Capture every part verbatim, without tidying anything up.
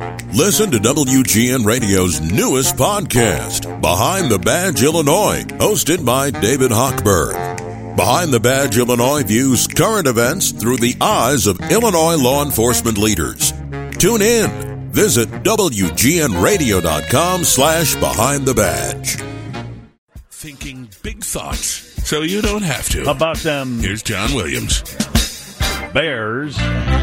Listen to W G N Radio's newest podcast, Behind the Badge Illinois, hosted by David Hochberg. Behind the Badge Illinois views current events through the eyes of Illinois law enforcement leaders. Tune in. Visit W G N radio dot com slash behind the badge. Thinking big thoughts so you don't have to. How about them? Here's John Williams. Bears.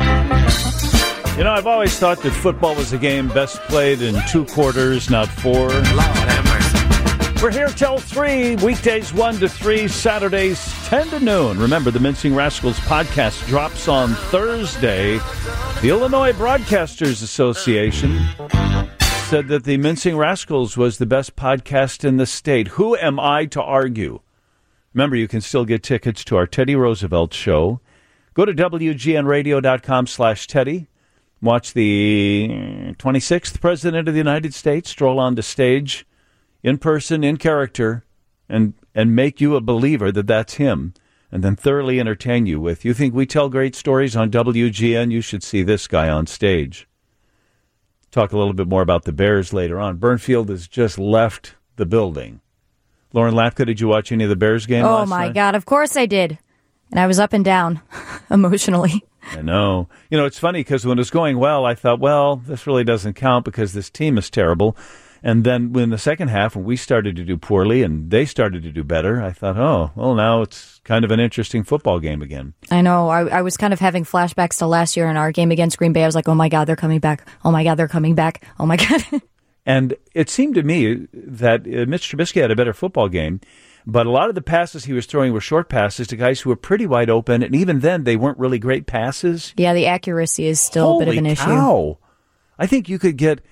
You know, I've always thought that football was a game best played in two quarters, not four. Lord have mercy. We're here till three, weekdays one to three, Saturdays ten to noon. Remember, the Mincing Rascals podcast drops on Thursday. The Illinois Broadcasters Association said that the Mincing Rascals was the best podcast in the state. Who am I to argue? Remember, you can still get tickets to our Teddy Roosevelt show. Go to W G N radio dot com slash Teddy. Watch the twenty-sixth President of the United States stroll on the stage in person, in character, and, and make you a believer that that's him, and then thoroughly entertain you with, you think we tell great stories on W G N? You should see this guy on stage. Talk a little bit more about the Bears later on. Burnfield has just left the building. Lauren Lapka, did you watch any of the Bears game Oh, last my night? God, of course I did. And I was up and down emotionally. I know. You know, it's funny because when it was going well, I thought, well, this really doesn't count because this team is terrible. And then in the second half, when we started to do poorly and they started to do better, I thought, oh, well, now it's kind of an interesting football game again. I know. I, I was kind of having flashbacks to last year in our game against Green Bay. I was like, oh, my God, they're coming back. Oh, my God, they're coming back. Oh, my God. And it seemed to me that uh, Mitch Trubisky had a better football game. But a lot of the passes he was throwing were short passes to guys who were pretty wide open, and even then, they weren't really great passes. Yeah, the accuracy is still Holy a bit of an cow. issue. I think you could get,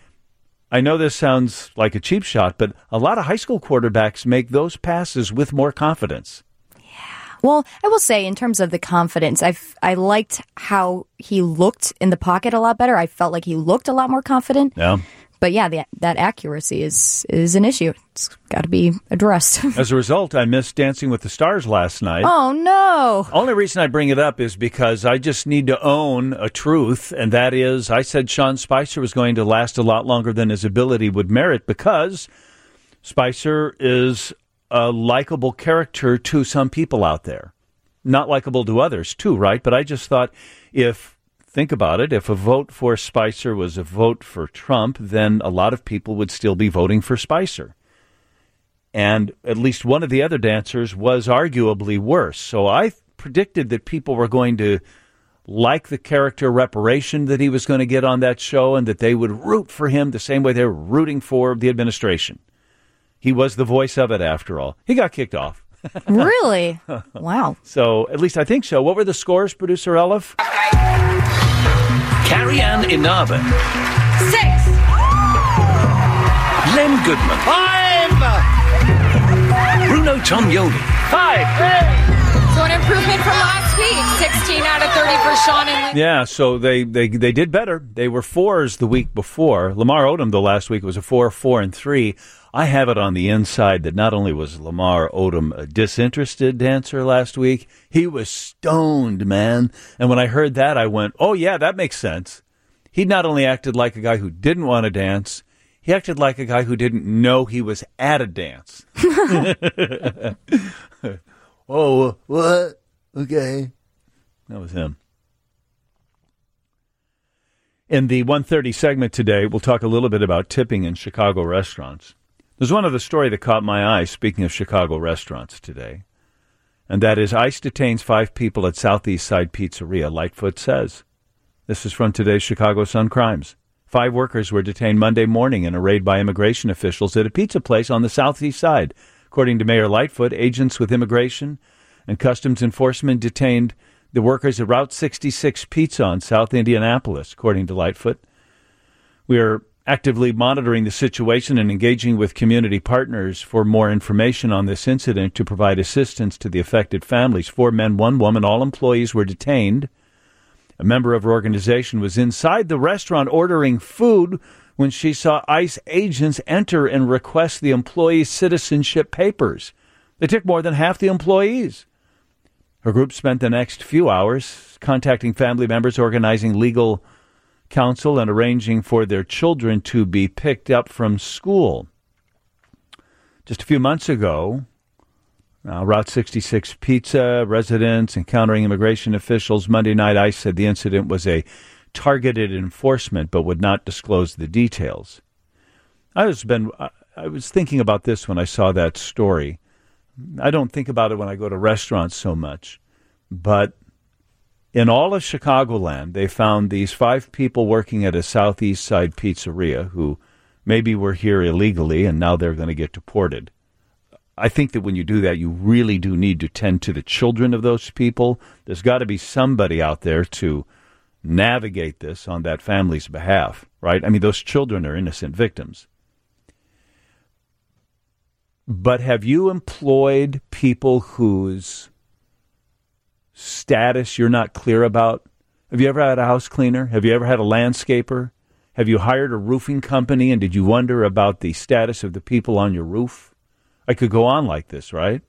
I know this sounds like a cheap shot, but a lot of high school quarterbacks make those passes with more confidence. Well, I will say, in terms of the confidence, I I liked how he looked in the pocket a lot better. I felt like he looked a lot more confident. Yeah. But yeah, the, that accuracy is is an issue. It's got to be addressed. As a result, I missed Dancing with the Stars last night. Oh, no. Only reason I bring it up is because I just need to own a truth, and that is I said Sean Spicer was going to last a lot longer than his ability would merit because Spicer is a likable character to some people out there. Not likable to others, too, right? But I just thought if... Think about it. If a vote for Spicer was a vote for Trump, then a lot of people would still be voting for Spicer. And at least one of the other dancers was arguably worse. So I predicted that people were going to like the character reparation that he was going to get on that show and that they would root for him the same way they were rooting for the administration. He was the voice of it, after all. He got kicked off. Really? Wow. So at least I think so. What were the scores, Producer Elif? Carrie Ann Inaba. Six. Len Goodman. Five. Bruno Tognoli. Five. So an improvement from last week. sixteen out of thirty for Sean and Lee. Yeah, so they, they, they did better. They were fours the week before. Lamar Odom, the last week, was a four, four, and three. I have it on the inside that not only was Lamar Odom a disinterested dancer last week, he was stoned, man. And when I heard that, I went, oh, yeah, that makes sense. He not only acted like a guy who didn't want to dance, he acted like a guy who didn't know he was at a dance. Oh, what? Okay. That was him. In the one thirty segment today, we'll talk a little bit about tipping in Chicago restaurants. There's one other story that caught my eye, speaking of Chicago restaurants today, and that is ICE detains five people at Southeast Side Pizzeria, Lightfoot says. This is from today's Chicago Sun-Crimes. Five workers were detained Monday morning in a raid by immigration officials at a pizza place on the Southeast Side. According to Mayor Lightfoot, agents with Immigration and Customs Enforcement detained the workers at Route sixty-six Pizza on South Indianapolis, according to Lightfoot. We are actively monitoring the situation and engaging with community partners for more information on this incident to provide assistance to the affected families. Four men, one woman, all employees were detained. A member of her organization was inside the restaurant ordering food when she saw ICE agents enter and request the employees' citizenship papers. They took more than half the employees. Her group spent the next few hours contacting family members, organizing legal council and arranging for their children to be picked up from school. Just a few months ago, uh, Route sixty-six Pizza residents encountering immigration officials Monday night. ICE said the incident was a targeted enforcement, but would not disclose the details. I was been I was thinking about this when I saw that story. I don't think about it when I go to restaurants so much, but in all of Chicagoland, they found these five people working at a Southeast Side pizzeria who maybe were here illegally and now they're going to get deported. I think that when you do that, you really do need to tend to the children of those people. There's got to be somebody out there to navigate this on that family's behalf, right? I mean, those children are innocent victims. But have you employed people whose status you're not clear about? Have you ever had a house cleaner? Have you ever had a landscaper? Have you hired a roofing company and did you wonder about the status of the people on your roof? I could go on like this, right?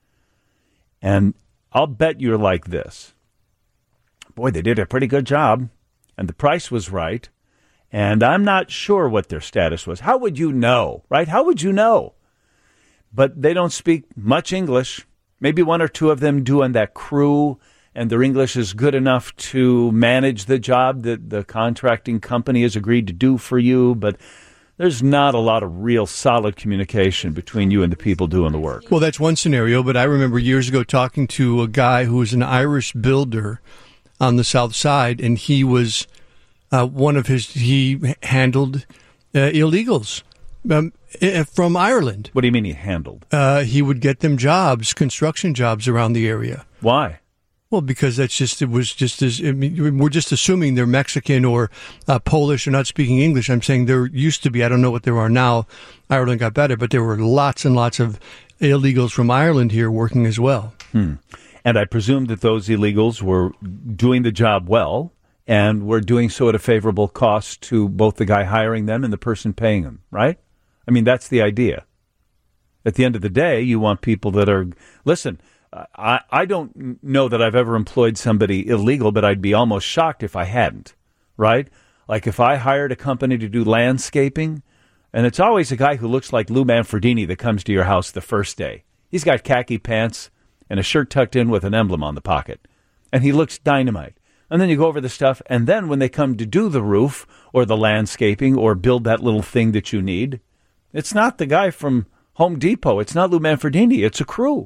And I'll bet you're like this. Boy, they did a pretty good job and the price was right. And I'm not sure what their status was. How would you know, right? How would you know? But they don't speak much English. Maybe one or two of them do on that crew, and their English is good enough to manage the job that the contracting company has agreed to do for you, but there's not a lot of real solid communication between you and the people doing the work. Well, that's one scenario, but I remember years ago talking to a guy who was an Irish builder on the South Side, and he was uh, one of his, he handled uh, illegals. Um, from Ireland. What do you mean he handled? Uh, he would get them jobs, construction jobs around the area. Why? Well, because that's just, it was just as, I mean, we're just assuming they're Mexican or uh, Polish or not speaking English. I'm saying there used to be, I don't know what there are now. Ireland got better, but there were lots and lots of illegals from Ireland here working as well. Hmm. And I presume that those illegals were doing the job well and were doing so at a favorable cost to both the guy hiring them and the person paying them, right? I mean, that's the idea. At the end of the day, you want people that are, listen, I, I don't know that I've ever employed somebody illegal, but I'd be almost shocked if I hadn't, right? Like if I hired a company to do landscaping, and it's always a guy who looks like Lou Manfredini that comes to your house the first day. He's got khaki pants and a shirt tucked in with an emblem on the pocket, and he looks dynamite. And then you go over the stuff, and then when they come to do the roof or the landscaping or build that little thing that you need, it's not the guy from Home Depot. It's not Lou Manfredini. It's a crew.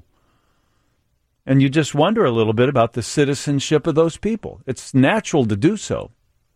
And you just wonder a little bit about the citizenship of those people. It's natural to do so.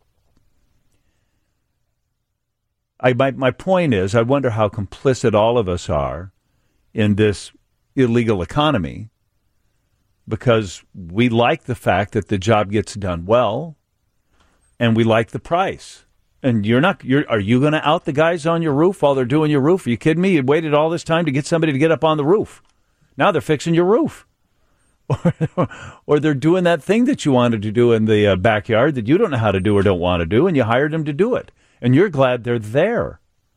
I, my, my point is, I wonder how complicit all of us are in this illegal economy because we like the fact that the job gets done well and we like the price. And you're not, you're, are you going to out the guys on your roof while they're doing your roof? Are you kidding me? You waited all this time to get somebody to get up on the roof. Now they're fixing your roof. Or, or they're doing that thing that you wanted to do in the uh, backyard that you don't know how to do or don't want to do, and you hired them to do it. And you're glad they're there.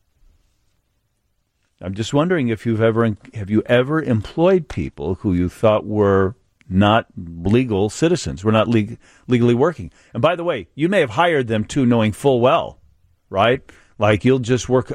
I'm just wondering if you've ever, have you ever employed people who you thought were not legal citizens, were not leg- legally working. And by the way, you may have hired them too, knowing full well, right? Like you'll just work.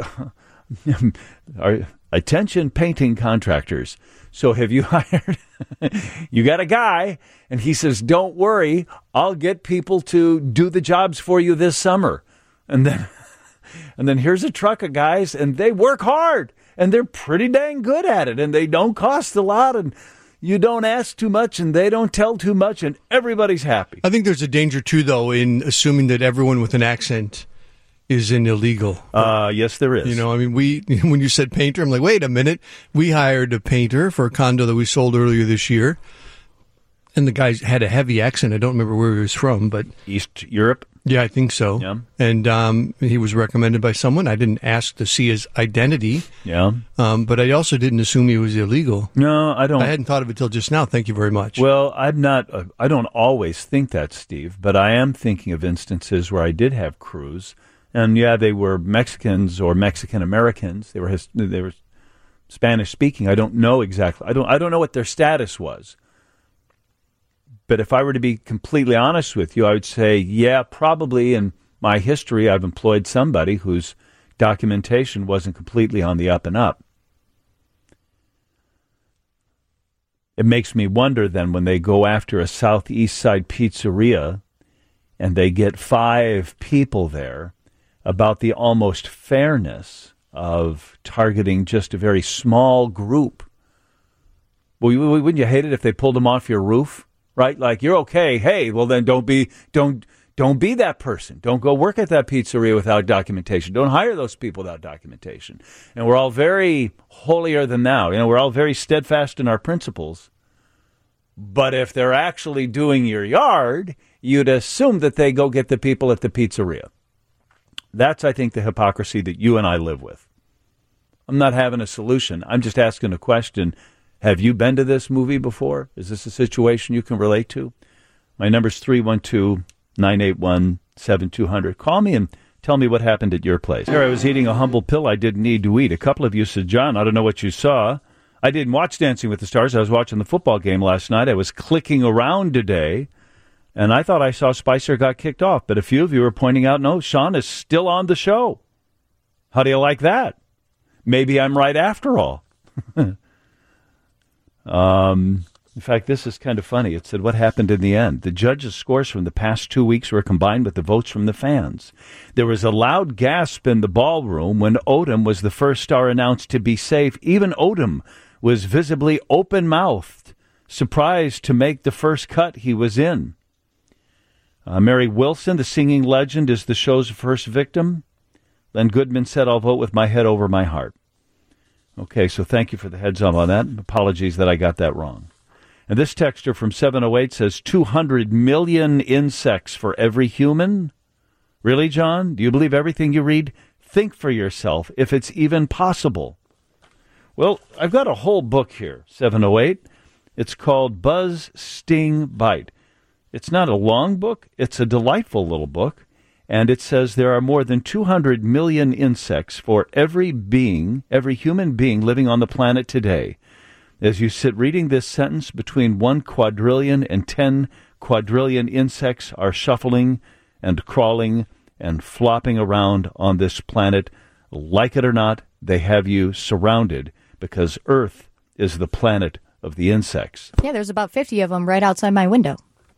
Attention, painting contractors. So have you hired? You got a guy, and he says, "Don't worry, I'll get people to do the jobs for you this summer." And then, and then here's a truck of guys, and they work hard, and they're pretty dang good at it, and they don't cost a lot, and you don't ask too much, and they don't tell too much, and everybody's happy. I think there's a danger, too, though, in assuming that everyone with an accent is an illegal. Uh, yes, there is. You know, I mean, we when you said painter, I'm like, wait a minute. We hired a painter for a condo that we sold earlier this year, and the guy had a heavy accent. I don't remember where he was from, but East Europe. Yeah, I think so. Yeah. And um, he was recommended by someone. I didn't ask to see his identity. Yeah. Um, but I also didn't assume he was illegal. No, I don't. I hadn't thought of it till just now. Thank you very much. Well, I'm not. Uh, I don't always think that, Steve, but I am thinking of instances where I did have crews, and yeah, they were Mexicans or Mexican Americans. They were his, they were Spanish speaking. I don't know exactly. I don't. I don't know what their status was. But if I were to be completely honest with you, I would say, yeah, probably in my history, I've employed somebody whose documentation wasn't completely on the up and up. It makes me wonder then when they go after a Southeast Side pizzeria and they get five people there about the almost fairness of targeting just a very small group. Well, wouldn't you hate it if they pulled them off your roof, right? Like, you're okay. Hey, well then don't be, don't, don't be that person. Don't go work at that pizzeria without documentation. Don't hire those people without documentation. And we're all very holier than thou. You know, we're all very steadfast in our principles. But if they're actually doing your yard, you'd assume that they go get the people at the pizzeria. That's, I think, the hypocrisy that you and I live with. I'm not having a solution. I'm just asking a question. Have you been to this movie before? Is this a situation you can relate to? My number's three one two, nine eight one, seven two zero zero. Call me and tell me what happened at your place. Here I was eating a humble pill I didn't need to eat. A couple of you said, John, I don't know what you saw. I didn't watch Dancing with the Stars. I was watching the football game last night. I was clicking around today, and I thought I saw Spicer got kicked off. But a few of you were pointing out, no, Sean is still on the show. How do you like that? Maybe I'm right after all. um, in fact, this is kind of funny. It said, what happened in the end? The judges' scores from the past two weeks were combined with the votes from the fans. There was a loud gasp in the ballroom when Odom was the first star announced to be safe. Even Odom was visibly open-mouthed, surprised to make the first cut he was in. Uh, Mary Wilson, the singing legend, is the show's first victim. Len Goodman said, I'll vote with my head over my heart. Okay, so thank you for the heads up on that. Apologies that I got that wrong. And this texter from seven oh eight says two hundred million insects for every human? Really, John? Do you believe everything you read? Think for yourself if it's even possible. Well, I've got a whole book here, seven oh eight. It's called Buzz, Sting, Bite. It's not a long book. It's a delightful little book. And it says there are more than two hundred million insects for every being, every human being living on the planet today. As you sit reading this sentence, between one quadrillion and ten quadrillion insects are shuffling and crawling and flopping around on this planet. Like it or not, they have you surrounded because Earth is the planet of the insects. Yeah, there's about fifty of them right outside my window.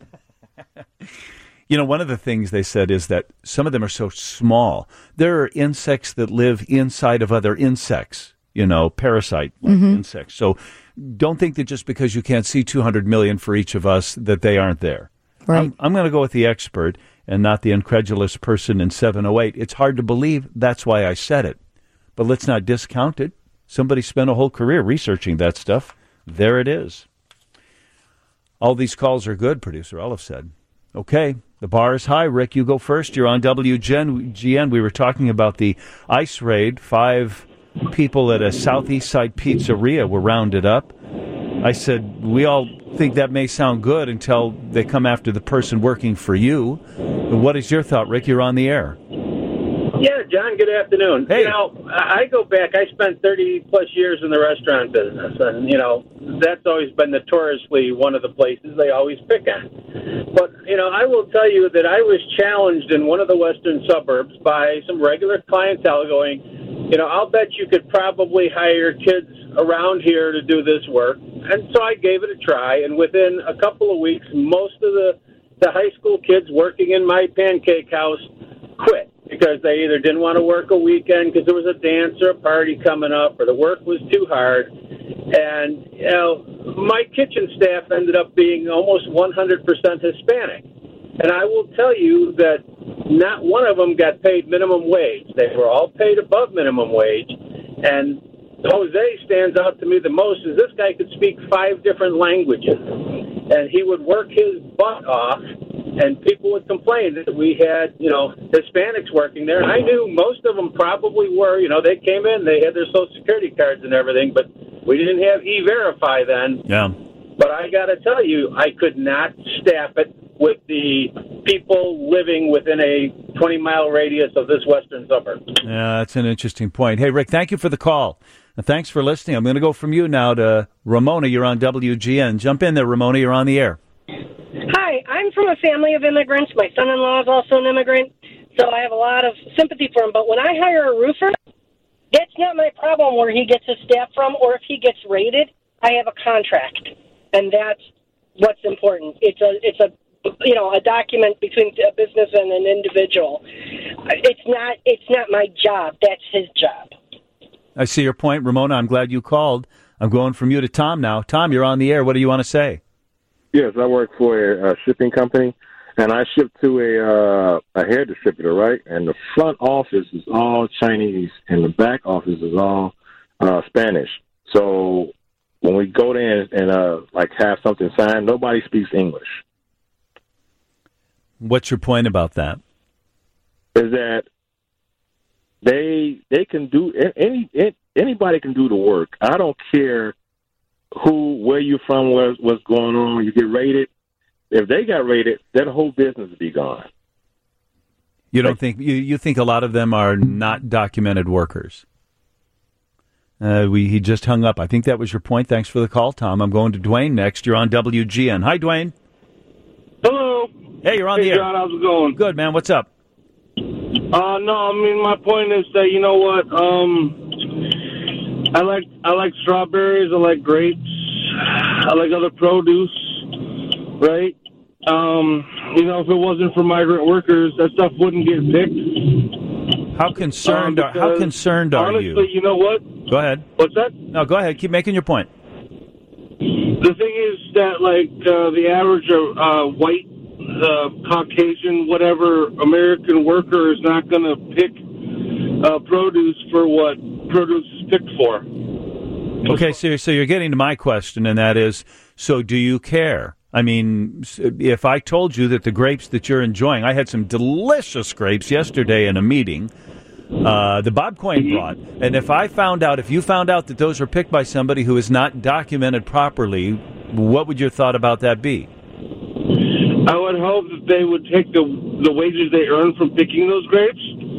You know, one of the things they said is that some of them are so small. There are insects that live inside of other insects, you know, parasite-like mm-hmm. insects. So don't think that just because you can't see two hundred million for each of us that they aren't there. Right. I'm, I'm going to go with the expert and not the incredulous person in seven oh eight. It's hard to believe. That's why I said it. But let's not discount it. Somebody spent a whole career researching that stuff. There it is. All these calls are good, Producer Olive said. Okay, the bar is high. Rick, you go first. You're on W G N. We were talking about the ICE raid. Five people at a Southeast Side pizzeria were rounded up. I said, we all think that may sound good until they come after the person working for you. What is your thought, Rick? You're on the air. Yeah, John, good afternoon. Hey. You know, I go back, I spent thirty-plus years in the restaurant business, and, you know, that's always been notoriously one of the places they always pick on. But, you know, I will tell you that I was challenged in one of the western suburbs by some regular clientele going, you know, I'll bet you could probably hire kids around here to do this work. And so I gave it a try, and within a couple of weeks, most of the, the high school kids working in my pancake house quit. Because they either didn't want to work a weekend because there was a dance or a party coming up, or the work was too hard. And, you know, my kitchen staff ended up being almost one hundred percent Hispanic. And I will tell you that not one of them got paid minimum wage. They were all paid above minimum wage. And Jose stands out to me the most is this guy could speak five different languages. And he would work his butt off. And people would complain that we had, you know, Hispanics working there. And I knew most of them probably were, you know, they came in, they had their Social Security cards and everything, but we didn't have E-Verify then. Yeah. But I got to tell you, I could not staff it with the people living within a twenty-mile radius of this western suburb. Yeah, that's an interesting point. Hey, Rick, thank you for the call. And thanks for listening. I'm going to go from you now to Ramona. You're on W G N. Jump in there, Ramona. You're on the air. Hi, I'm from a family of immigrants. My son-in-law is also an immigrant. so I have a lot of sympathy for him. But when I hire a roofer, that's not my problem where he gets his staff from or if he gets rated. I have a contract, and that's what's important. It's a it's a you know a document between a business and an individual. It's not it's not my job. That's his job. I see your point, Ramona. I'm glad you called. I'm going from you to Tom now. Tom, you're on the air. What do you want to say? Yes, I work for a, a shipping company, and I ship to a uh, a hair distributor, right? And the front office is all Chinese, and the back office is all uh, Spanish. So when we go there and, and uh, like have something signed, nobody speaks English. What's your point about that? Is that they they can do any anybody can do the work. I don't care who, where you're from, where, what's going on. You get rated. If they got rated, that whole business would be gone. You don't like, think you, you think a lot of them are not documented workers? Uh, we he just hung up. I think that was your point. Thanks for the call, Tom. I'm going to Dwayne next. You're on W G N. Hi, Dwayne. Hello. Hey, you're on hey, the air. John, how's it going? Good, man. What's up? Uh, no, I mean my point is that you know what? Um, I like I like strawberries. I like grapes. I like other produce. Right? Um, you know, if it wasn't for migrant workers, that stuff wouldn't get picked. How concerned um, are How concerned are honestly, you? Honestly, you know what? Go ahead. What's that? No, go ahead. Keep making your point. The thing is that, like, uh, the average uh, white, uh, Caucasian, whatever American worker is not going to pick uh, produce for what produce is picked for. Okay, so so you're getting to my question, and that is, so do you care? I mean, if I told you that the grapes that you're enjoying, I had some delicious grapes yesterday in a meeting uh, the Bob Coyne brought, and if I found out, if you found out that those were picked by somebody who is not documented properly, what would your thought about that be? I would hope that they would take the the wages they earn from picking those grapes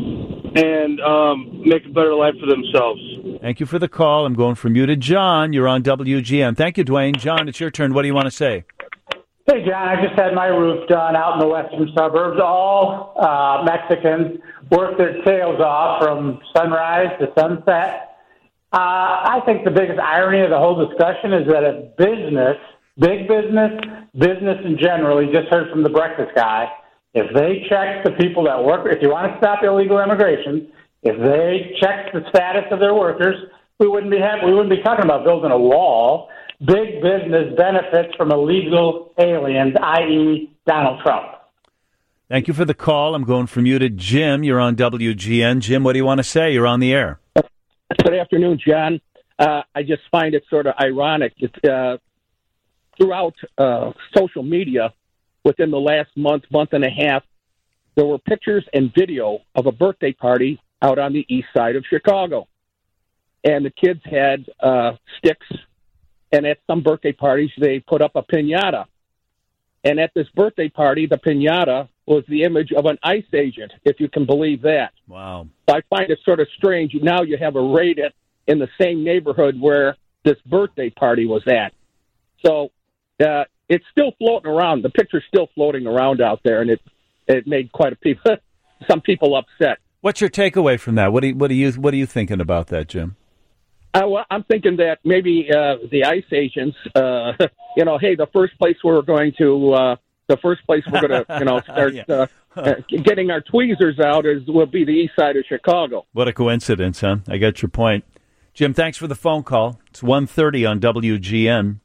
and um, make a better life for themselves. Thank you for the call. I'm going from you to John. You're on W G N. Thank you, Dwayne. John, it's your turn. What do you want to say? Hey, John, I just had my roof done out in the western suburbs. All uh, Mexicans work their tails off from sunrise to sunset. Uh, I think the biggest irony of the whole discussion is that a business, big business, business in general, you just heard from the breakfast guy, if they check the people that work, if you want to stop illegal immigration, if they check the status of their workers, we wouldn't be having, we wouldn't be talking about building a wall. Big business benefits from illegal aliens, that is. Donald Trump. Thank you for the call. I'm going from you to Jim. You're on W G N. Jim, what do you want to say? You're on the air. Good afternoon, John. Uh, I just find it sort of ironic. It's, uh, throughout uh, social media, within the last month, month and a half, there were pictures and video of a birthday party out on the east side of Chicago. And the kids had uh, sticks, and at some birthday parties, they put up a piñata. And at this birthday party, the piñata was the image of an ICE agent, if you can believe that. Wow. So I find it sort of strange. Now you have a raid in the same neighborhood where this birthday party was at. So uh, it's still floating around. The picture's still floating around out there, and it it made quite a people, some people upset. What's your takeaway from that? What do you, what do you what are you thinking about that, Jim? Uh, well, I'm thinking that maybe uh, the ICE agents, uh, you know, hey, the first place we're going to, uh, the first place we're going to, you know, start yeah. uh, uh, getting our tweezers out is will be the east side of Chicago. What a coincidence, huh? I got your point. Jim, thanks for the phone call. It's one thirty on W G N.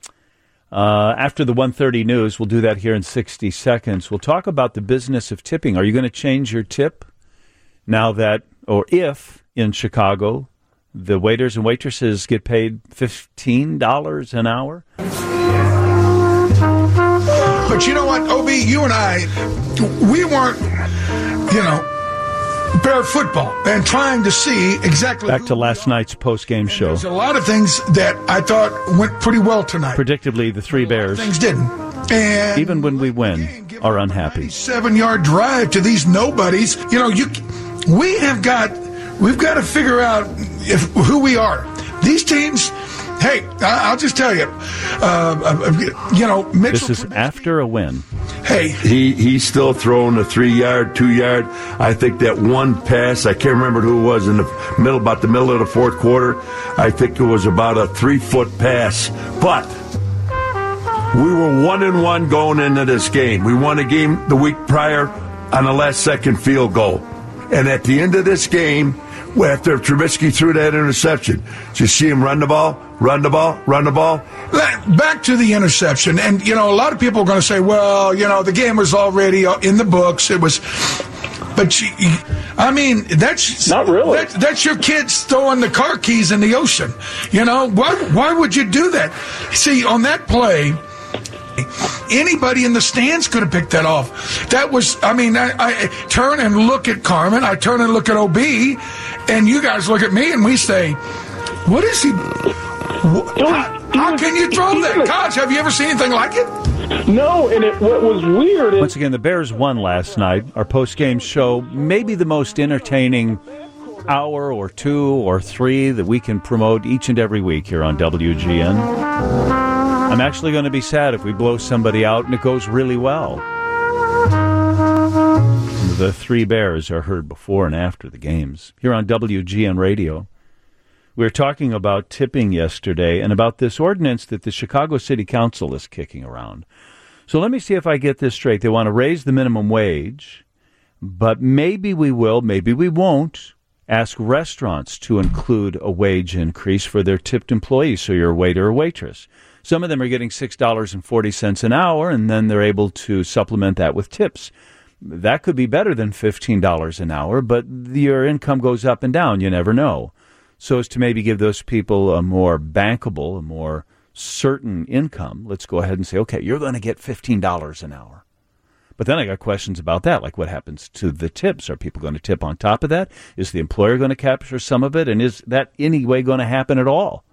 Uh, after the one thirty news, we'll do that here in sixty seconds. We'll talk about the business of tipping. Are you going to change your tip now that, or if, in Chicago, the waiters and waitresses get paid fifteen dollars an hour? But you know what, O B, you and I, we weren't, you know, bare football and trying to see exactly. Back to last night's post-game show. There's a lot of things that I thought went pretty well tonight. Predictably, the three Bears, things didn't. And even when we win, are unhappy. Seven-yard drive to these nobodies. You know, you we have got, we've got to figure out if who we are. These teams. Hey, I'll just tell you, uh, you know, Mitchell. This is after a win. Hey, he he's still throwing the three yard, two yard. I think that one pass, I can't remember who it was in the middle, about the middle of the fourth quarter. I think it was about a three foot pass, but we were one and one going into this game. We won a game the week prior on a last second field goal, and at the end of this game, after Trubisky threw that interception, did you see him run the ball, run the ball, run the ball? Back to the interception. And, you know, a lot of people are going to say, well, you know, the game was already in the books. It was. But, you, I mean, that's. Not really. That, that's your kids throwing the car keys in the ocean. You know, why, why would you do that? See, on that play, anybody in the stands could have picked that off. That was, I mean, I, I turn and look at Carmen, I turn and look at O B, and you guys look at me and we say, what is he? Wh- how, how can you throw that? Gosh, have you ever seen anything like it? No, and it, what was weird is... Once again, the Bears won last night. Our post-game show, maybe the most entertaining hour or two or three that we can promote each and every week here on W G N. I'm actually going to be sad if we blow somebody out and it goes really well. The three Bears are heard before and after the games here on W G N Radio. We were talking about tipping yesterday and about this ordinance that the Chicago City Council is kicking around. So let me see if I get this straight. They want to raise the minimum wage, but maybe we will, maybe we won't, ask restaurants to include a wage increase for their tipped employees, so you're a waiter or waitress. Some of them are getting six dollars and forty cents an hour, and then they're able to supplement that with tips. That could be better than fifteen dollars an hour, but your income goes up and down. You never know. So as to maybe give those people a more bankable, a more certain income, let's go ahead and say, okay, you're going to get fifteen dollars an hour. But then I got questions about that, like what happens to the tips? Are people going to tip on top of that? Is the employer going to capture some of it? And is that any way going to happen at all?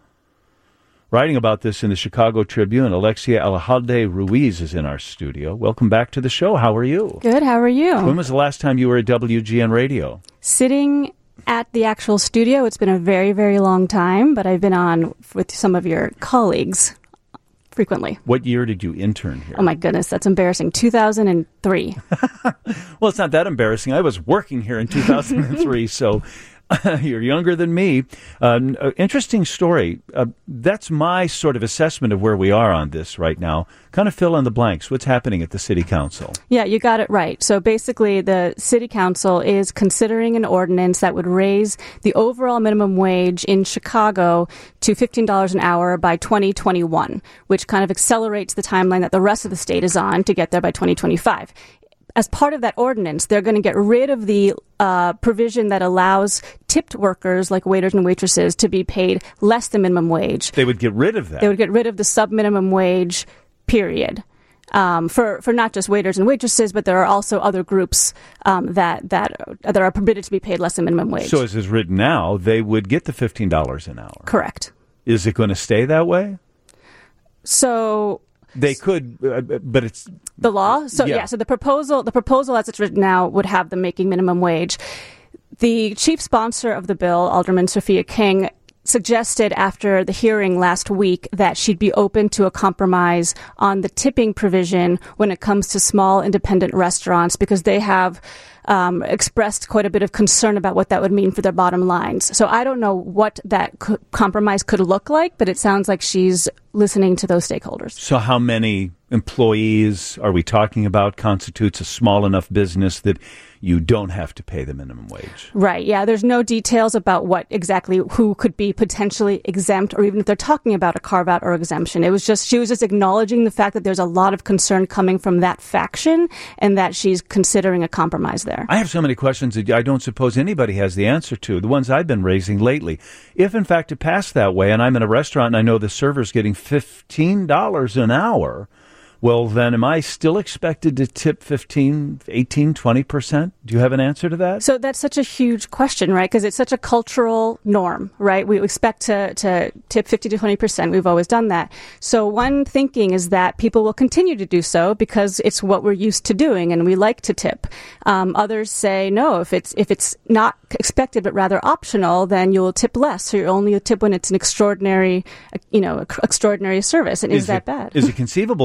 Writing about this in the Chicago Tribune, Alexia Alejandre Ruiz is in our studio. Welcome back to the show. How are you? Good. How are you? When was the last time you were at W G N Radio? Sitting at the actual studio. It's been a very, very long time, but I've been on with some of your colleagues frequently. What year did you intern here? Oh, my goodness. That's embarrassing. two thousand three. Well, it's not that embarrassing. I was working here in two thousand three, so... You're younger than me. Uh, interesting story. Uh, that's my sort of assessment of where we are on this right now. Kind of fill in the blanks. What's happening at the City Council? Yeah, you got it right. So basically, the City Council is considering an ordinance that would raise the overall minimum wage in Chicago to fifteen dollars an hour by twenty twenty-one, which kind of accelerates the timeline that the rest of the state is on to get there by twenty twenty-five. As part of that ordinance, they're going to get rid of the uh, provision that allows tipped workers like waiters and waitresses to be paid less than minimum wage. They would get rid of that. They would get rid of the sub-minimum wage, period, um, for, for not just waiters and waitresses, but there are also other groups um, that, that, that are permitted to be paid less than minimum wage. So as is written now, they would get the fifteen dollars an hour. Correct. Is it going to stay that way? So... They could, uh, but it's the law. So yeah. yeah, so the proposal, the proposal as it's written now, would have them making minimum wage. The chief sponsor of the bill, Alderman Sophia King, suggested after the hearing last week that she'd be open to a compromise on the tipping provision when it comes to small independent restaurants, because they have um, expressed quite a bit of concern about what that would mean for their bottom lines. So I don't know what that co- compromise could look like, but it sounds like she's listening to those stakeholders. So how many employees are we talking about constitutes a small enough business that you don't have to pay the minimum wage? Right, yeah. There's no details about what exactly, who could be potentially exempt, or even if they're talking about a carve-out or exemption. It was just, she was just acknowledging the fact that there's a lot of concern coming from that faction and that she's considering a compromise there. I have so many questions that I don't suppose anybody has the answer to, the ones I've been raising lately. If, in fact, it passed that way, and I'm in a restaurant and I know the server's getting fifteen dollars an hour, well, then am I still expected to tip fifteen, eighteen, twenty percent? Do you have an answer to that? So that's such a huge question, right? Because it's such a cultural norm, right? We expect to, to tip fifty to twenty percent. We've always done that. So one thinking is that people will continue to do so because it's what we're used to doing and we like to tip. Um, others say, no, if it's, if it's not expected but rather optional, then you'll tip less. So you only tip when it's an extraordinary, you know, extraordinary service. And is, is that it, bad? Is it conceivable then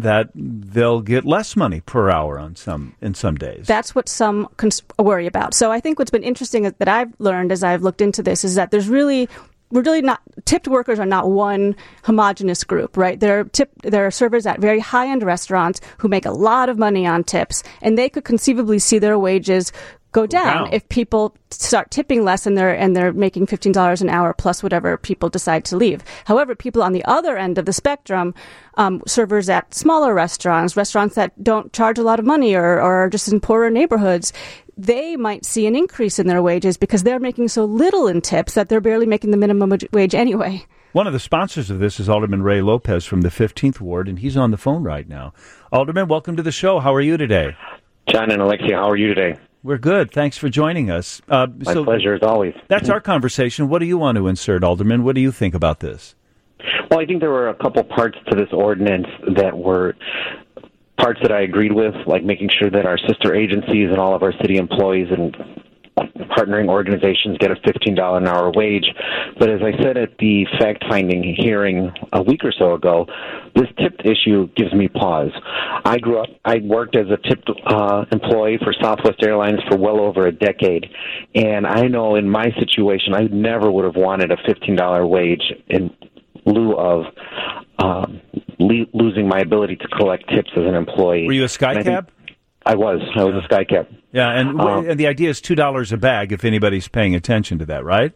that they'll get less money per hour on some in some days. That's what some cons- worry about. So I think what's been interesting that I've learned as I've looked into this is that there's really we're really not tipped workers are not one homogenous group, right? There are tip there are servers at very high end restaurants who make a lot of money on tips, and they could conceivably see their wages go down wow. if people start tipping less and they're and they're making fifteen dollars an hour plus whatever people decide to leave. However, people on the other end of the spectrum, um, servers at smaller restaurants, restaurants that don't charge a lot of money or, or are just in poorer neighborhoods, they might see an increase in their wages because they're making so little in tips that they're barely making the minimum wage anyway. One of the sponsors of this is Alderman Ray Lopez from the fifteenth Ward, and he's on the phone right now. Alderman, welcome to the show. How are you today? John and Alexia, how are you today? We're good. Thanks for joining us. Uh, My so pleasure, as always. That's our conversation. What do you want to insert, Alderman? What do you think about this? Well, I think there were a couple parts to this ordinance that were parts that I agreed with, like making sure that our sister agencies and all of our city employees and partnering organizations get a fifteen dollars an hour wage. But as I said at the fact-finding hearing a week or so ago, this tipped issue gives me pause. I grew up, I worked as a tipped uh, employee for Southwest Airlines for well over a decade, and I know in my situation I never would have wanted a fifteen dollars wage in lieu of um, le- losing my ability to collect tips as an employee. Were you a SkyCab? I was. I was a SkyCab. Yeah, and, Um, and the idea is two dollars a bag if anybody's paying attention to that, right?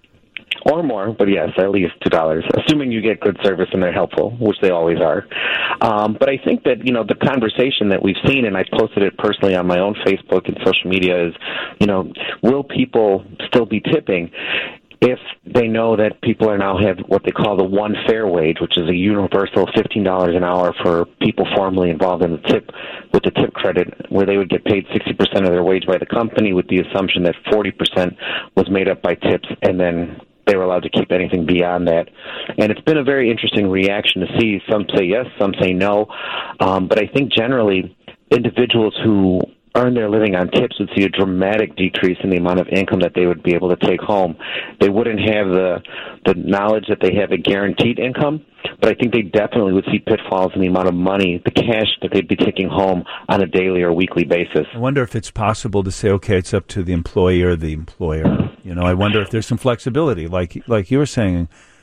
Or more, but yes, at least two dollars, assuming you get good service and they're helpful, which they always are. Um, but I think that, you know, the conversation that we've seen, and I posted it personally on my own Facebook and social media, is, you know, will people still be tipping if they know that people are now have what they call the one fair wage, which is a universal fifteen dollars an hour for people formerly involved in the tip, with the tip credit, where they would get paid sixty percent of their wage by the company with the assumption that forty percent was made up by tips, and then they were allowed to keep anything beyond that. And it's been a very interesting reaction to see. Some say yes, some say no. Um, but I think generally individuals who earn their living on tips would see a dramatic decrease in the amount of income that they would be able to take home. They wouldn't have the the knowledge that they have a guaranteed income, but I think they definitely would see pitfalls in the amount of money, the cash that they'd be taking home on a daily or weekly basis. I wonder if it's possible to say, okay, it's up to the employee or the employer. You know, I wonder if there's some flexibility, like like you were saying.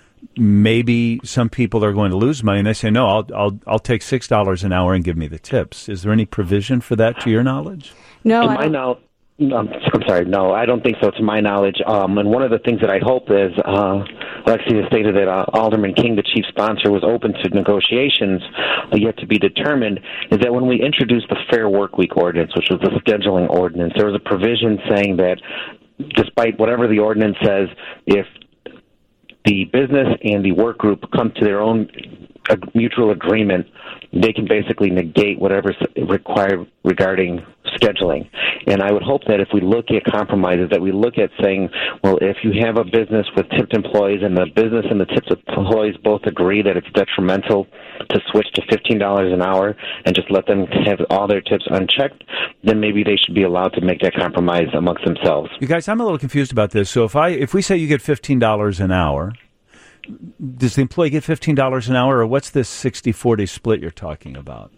Maybe some people are going to lose money, and they say, "No, I'll I'll I'll take six dollars an hour and give me the tips." Is there any provision for that, to your knowledge? No, to I my don't. knowledge. Um, I'm sorry, no, I don't think so, to my knowledge. Um, and one of the things that I hope is, uh, Alexia stated that uh, Alderman King, the chief sponsor, was open to negotiations, uh, yet to be determined, is that when we introduced the Fair Work Week ordinance, which was the scheduling ordinance, there was a provision saying that despite whatever the ordinance says, if the business and the work group come to their own uh, mutual agreement, they can basically negate whatever's required regarding scheduling. And I would hope that if we look at compromises, that we look at saying, well, if you have a business with tipped employees and the business and the tipped employees both agree that it's detrimental to switch to fifteen dollars an hour and just let them have all their tips unchecked, then maybe they should be allowed to make that compromise amongst themselves. You guys, I'm a little confused about this. So if I if we say you get fifteen dollars an hour, does the employee get fifteen dollars an hour, or what's this sixty forty split you're talking about?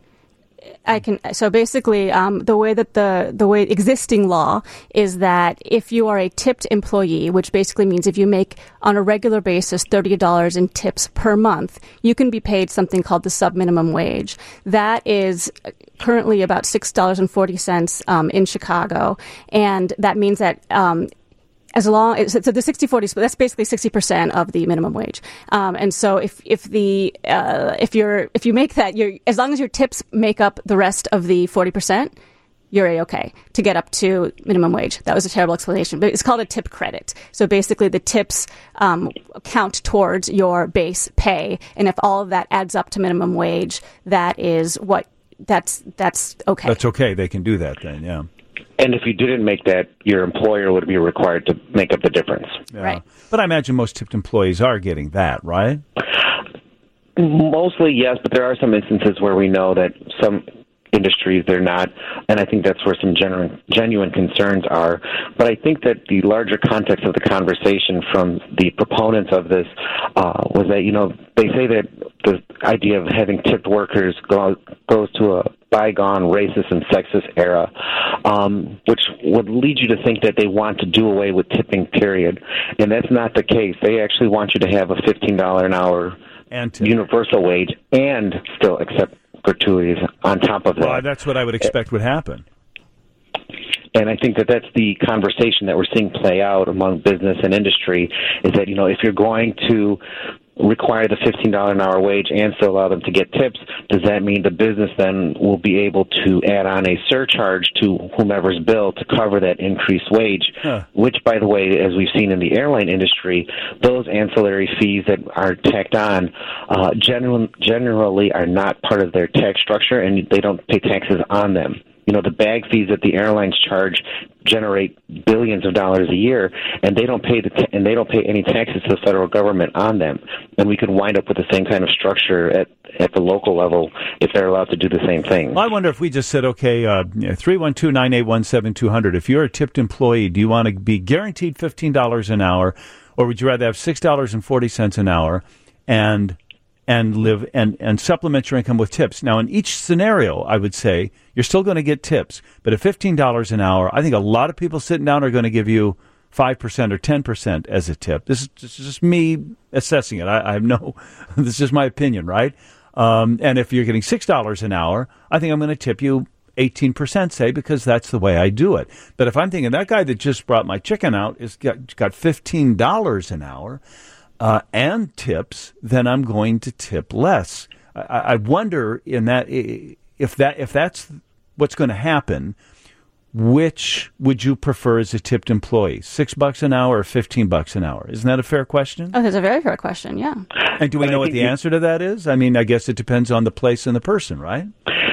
I can. So basically, um, the way that the the way existing law is that if you are a tipped employee, which basically means if you make on a regular basis thirty dollars in tips per month, you can be paid something called the sub-minimum wage. That is currently about six dollars and forty cents um, in Chicago, and that means that. Um, As long so the sixty forty split, that's basically sixty percent of the minimum wage. Um, and so if if the uh, if you're if you make that, you're, as long as your tips make up the rest of the forty percent, you're A-okay to get up to minimum wage. That was a terrible explanation, but it's called a tip credit. So basically the tips um, count towards your base pay, and if all of that adds up to minimum wage, that is what that's that's okay. That's okay. They can do that then, yeah. And if you didn't make that, your employer would be required to make up the difference. Yeah. Right. But I imagine most tipped employees are getting that, right? Mostly, yes, but there are some instances where we know that some industries they're not, and I think that's where some genuine, genuine concerns are. But I think that the larger context of the conversation from the proponents of this uh, was that, you know, they say that the idea of having tipped workers go, goes to a bygone racist and sexist era, um, which would lead you to think that they want to do away with tipping, period. And that's not the case. They actually want you to have a fifteen dollars an hour and universal wage and still accept gratuities on top of that. Well, that's what I would expect would happen. And I think that that's the conversation that we're seeing play out among business and industry, is that, you know, if you're going to require the fifteen dollars an hour wage and still allow them to get tips, does that mean the business then will be able to add on a surcharge to whomever's bill to cover that increased wage, huh. which, by the way, as we've seen in the airline industry, those ancillary fees that are tacked on uh, general, generally are not part of their tax structure, and they don't pay taxes on them. You know, the bag fees that the airlines charge generate billions of dollars a year, and they don't pay the ta- and they don't pay any taxes to the federal government on them. And we could wind up with the same kind of structure at, at the local level if they're allowed to do the same thing. Well, I wonder if we just said, okay, uh, three one two, nine eight one, seven two zero zero, if you're a tipped employee, do you want to be guaranteed fifteen dollars an hour, or would you rather have six dollars and forty cents an hour and and live and, and supplement your income with tips? Now, in each scenario, I would say you're still going to get tips. But at fifteen dollars an hour, I think a lot of people sitting down are going to give you five percent or ten percent as a tip. This is, this is just me assessing it. I, I have no, this is just my opinion, right? Um, and if you're getting six dollars an hour, I think I'm going to tip you eighteen percent, say, because that's the way I do it. But if I'm thinking that guy that just brought my chicken out is got, got fifteen dollars an hour, Uh, and tips, then I'm going to tip less. I, I wonder in that if that if that's what's going to happen, which would you prefer as a tipped employee? Six bucks an hour or fifteen bucks an hour? Isn't that a fair question? Oh, that's a very fair question. Yeah. And do we know what the answer to that is? I mean, I guess it depends on the place and the person, right?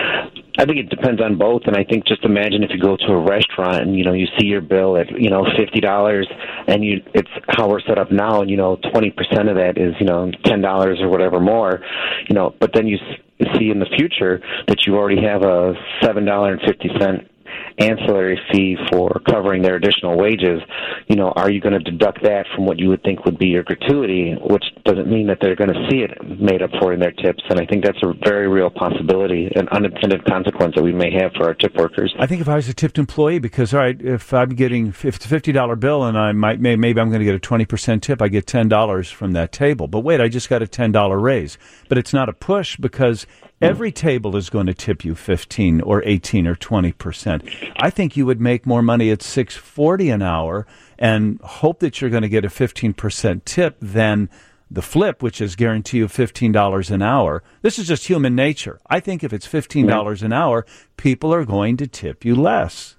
I think it depends on both, and I think just imagine if you go to a restaurant and, you know, you see your bill at, you know, fifty dollars, and you it's how we're set up now, and, you know, twenty percent of that is, you know, ten dollars or whatever more, you know, but then you see in the future that you already have a seven dollars and fifty cents ancillary fee for covering their additional wages. You know, are you going to deduct that from what you would think would be your gratuity, which doesn't mean that they're going to see it made up for in their tips. And I think that's a very real possibility, an unintended consequence that we may have for our tip workers. I think if I was a tipped employee, because, all right, if I'm getting a fifty dollars bill and I might maybe I'm going to get a twenty percent tip, I get ten dollars from that table. But wait, I just got a ten dollars raise. But it's not a push because every table is going to tip you fifteen or eighteen or twenty percent. I think you would make more money at six forty an hour and hope that you're going to get a fifteen percent tip than the flip, which is guarantee you fifteen dollars an hour. This is just human nature. I think if it's fifteen dollars an hour, people are going to tip you less.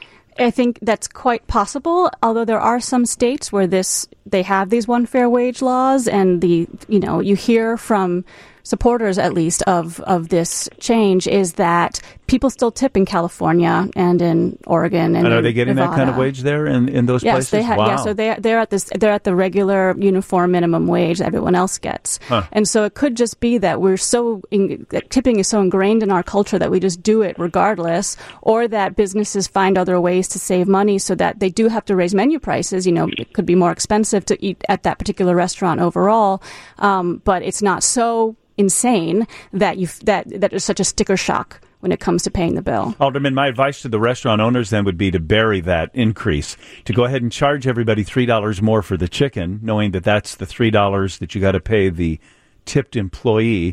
I think that's quite possible, although there are some states where this they have these one fair wage laws, and the you know you hear from supporters, at least, of, of this change is that people still tip in California and in Oregon and, and are in they getting Nevada. that kind of wage there in, in those yes, places? They ha- wow. Yeah, so they they're at this they're at the regular uniform minimum wage that everyone else gets, huh. and so it could just be that we're so in, that tipping is so ingrained in our culture that we just do it regardless, or that businesses find other ways to save money so that they do have to raise menu prices. You know, it could be more expensive to eat at that particular restaurant overall, um, but it's not so insane that you that that is such a sticker shock when it comes to paying the bill. Alderman, my advice to the restaurant owners then would be to bury that increase, to go ahead and charge everybody three dollars more for the chicken, knowing that that's the three dollars that you got to pay the tipped employee,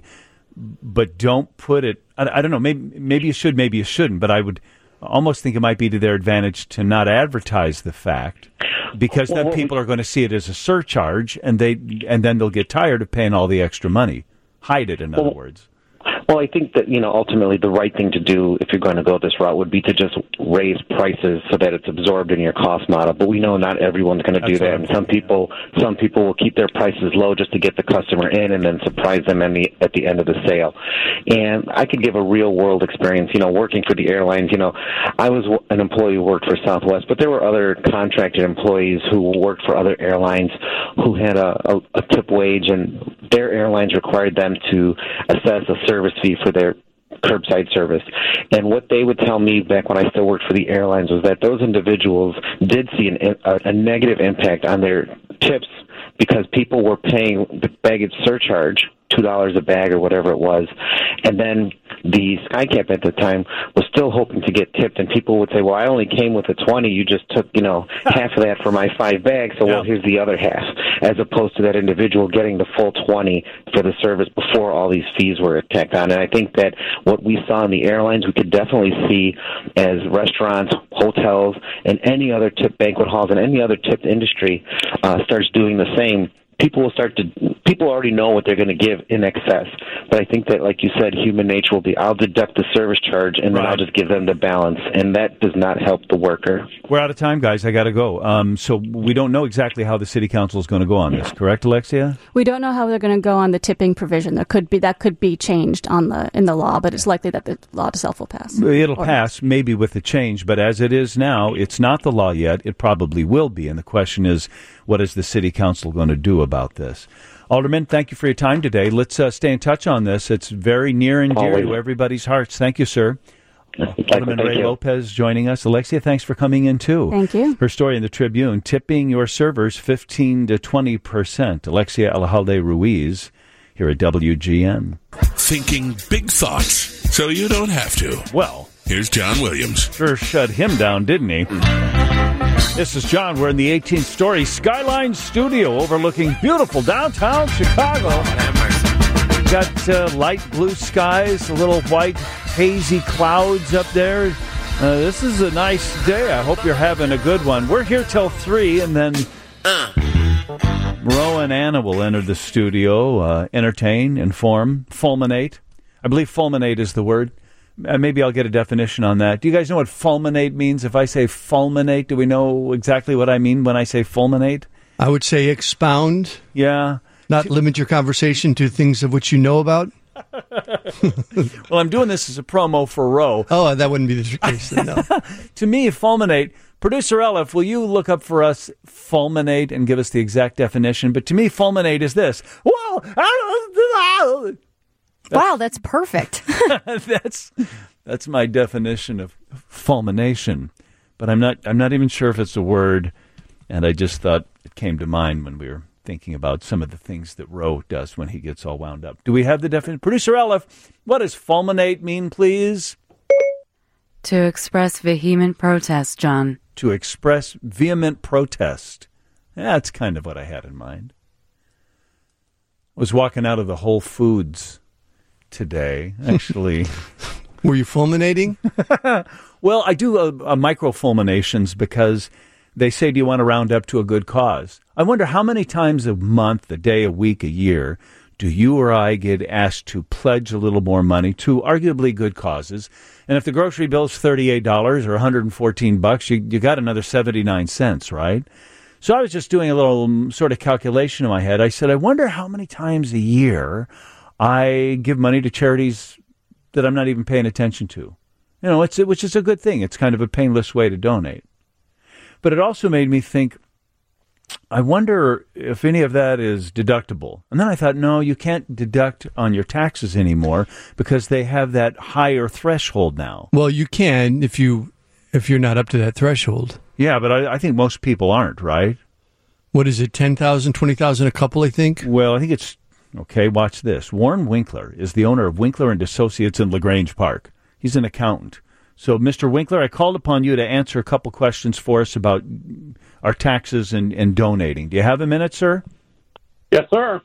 but don't put it, I, I don't know, maybe, maybe you should, maybe you shouldn't, but I would almost think it might be to their advantage to not advertise the fact, because then people are going to see it as a surcharge, and they and then they'll get tired of paying all the extra money. Hide it, in other well, words. Well, I think that, you know, ultimately the right thing to do if you're going to go this route would be to just raise prices so that it's absorbed in your cost model. But we know not everyone's going to do that, and some people some people will keep their prices low just to get the customer in and then surprise them in the, at the end of the sale. And I could give a real-world experience, you know, working for the airlines. You know, I was an employee who worked for Southwest, but there were other contracted employees who worked for other airlines who had a, a, a tip wage, and their airlines required them to assess a service fee for their curbside service. And what they would tell me back when I still worked for the airlines was that those individuals did see an, a, a negative impact on their tips because people were paying the baggage surcharge two dollars a bag or whatever it was. And then the Skycap at the time was still hoping to get tipped, and people would say, well, I only came with a twenty. You just took, you know, half of that for my five bags, so, well, here's the other half, as opposed to that individual getting the full twenty for the service before all these fees were tacked on. And I think that what we saw in the airlines, we could definitely see as restaurants, hotels, and any other tipped banquet halls and any other tipped industry uh, starts doing the same. People will start to, people already know what they're going to give in excess. But I think that, like you said, human nature will be, I'll deduct the service charge and then Right. I'll just give them the balance. And that does not help the worker. We're out of time, guys. I got to go. Um, so we don't know exactly how the city council is going to go on this, correct, Alexia? We don't know how they're going to go on the tipping provision. There could be that could be changed on the in the law, but it's likely that the law itself will pass. It'll Or- pass, maybe with the change, but as it is now, it's not the law yet. It probably will be. And the question is, what is the city council going to do about this? Alderman, thank you for your time today. Let's uh, stay in touch on this. It's very near and dear Always. to everybody's hearts. Thank you, sir. Alderman Thank Ray you. Lopez joining us. Alexia, thanks for coming in, too. Thank you. Her story in the Tribune, tipping your servers fifteen to twenty percent. Alexia Alajalde Ruiz here at W G N. Thinking big thoughts so you don't have to. Well, here's John Williams. Sure shut him down, didn't he? This is John. We're in the eighteenth story Skyline Studio overlooking beautiful downtown Chicago. We've got uh, light blue skies, a little white hazy clouds up there. Uh, this is a nice day. I hope you're having a good one. We're here till three, and then Ro and Anna will enter the studio, uh, entertain, inform, fulminate. I believe fulminate is the word. Uh, maybe I'll get a definition on that. Do you guys know what fulminate means? If I say fulminate, do we know exactly what I mean when I say fulminate? I would say expound. Yeah. Not limit your conversation to things of which you know about. Well, I'm doing this as a promo for Ro. Oh, that wouldn't be the case, then, no. To me, fulminate, producer Elif, will you look up for us fulminate and give us the exact definition? But to me, fulminate is this. Whoa! Wow, that's perfect. that's that's my definition of fulmination. But I'm not I'm not even sure if it's a word, and I just thought it came to mind when we were thinking about some of the things that Ro does when he gets all wound up. Do we have the definition? Producer Elif, what does fulminate mean, please? To express vehement protest, John. To express vehement protest. That's kind of what I had in mind. I was walking out of the Whole Foods today, actually. Were you fulminating? Well, I do uh, uh, micro fulminations because they say, do you want to round up to a good cause? I wonder how many times a month, a day, a week, a year, do you or I get asked to pledge a little more money to arguably good causes? And if the grocery bill's thirty-eight dollars or one hundred fourteen bucks, you, you got another seventy-nine cents, right? So I was just doing a little um, sort of calculation in my head. I said, I wonder how many times a year I give money to charities that I'm not even paying attention to. You know, it's which is a good thing. It's kind of a painless way to donate. But it also made me think, I wonder if any of that is deductible. And then I thought, no, you can't deduct on your taxes anymore because they have that higher threshold now. Well, you can if you if you're not up to that threshold. Yeah, but I, I think most people aren't, right? What is it, ten thousand dollars, twenty thousand dollars a couple, I think? Well, I think it's, okay, watch this. Warren Winkler is the owner of Winkler and Associates in LaGrange Park. He's an accountant. So, Mister Winkler, I called upon you to answer a couple questions for us about our taxes and, and donating. Do you have a minute, sir? Yes, sir.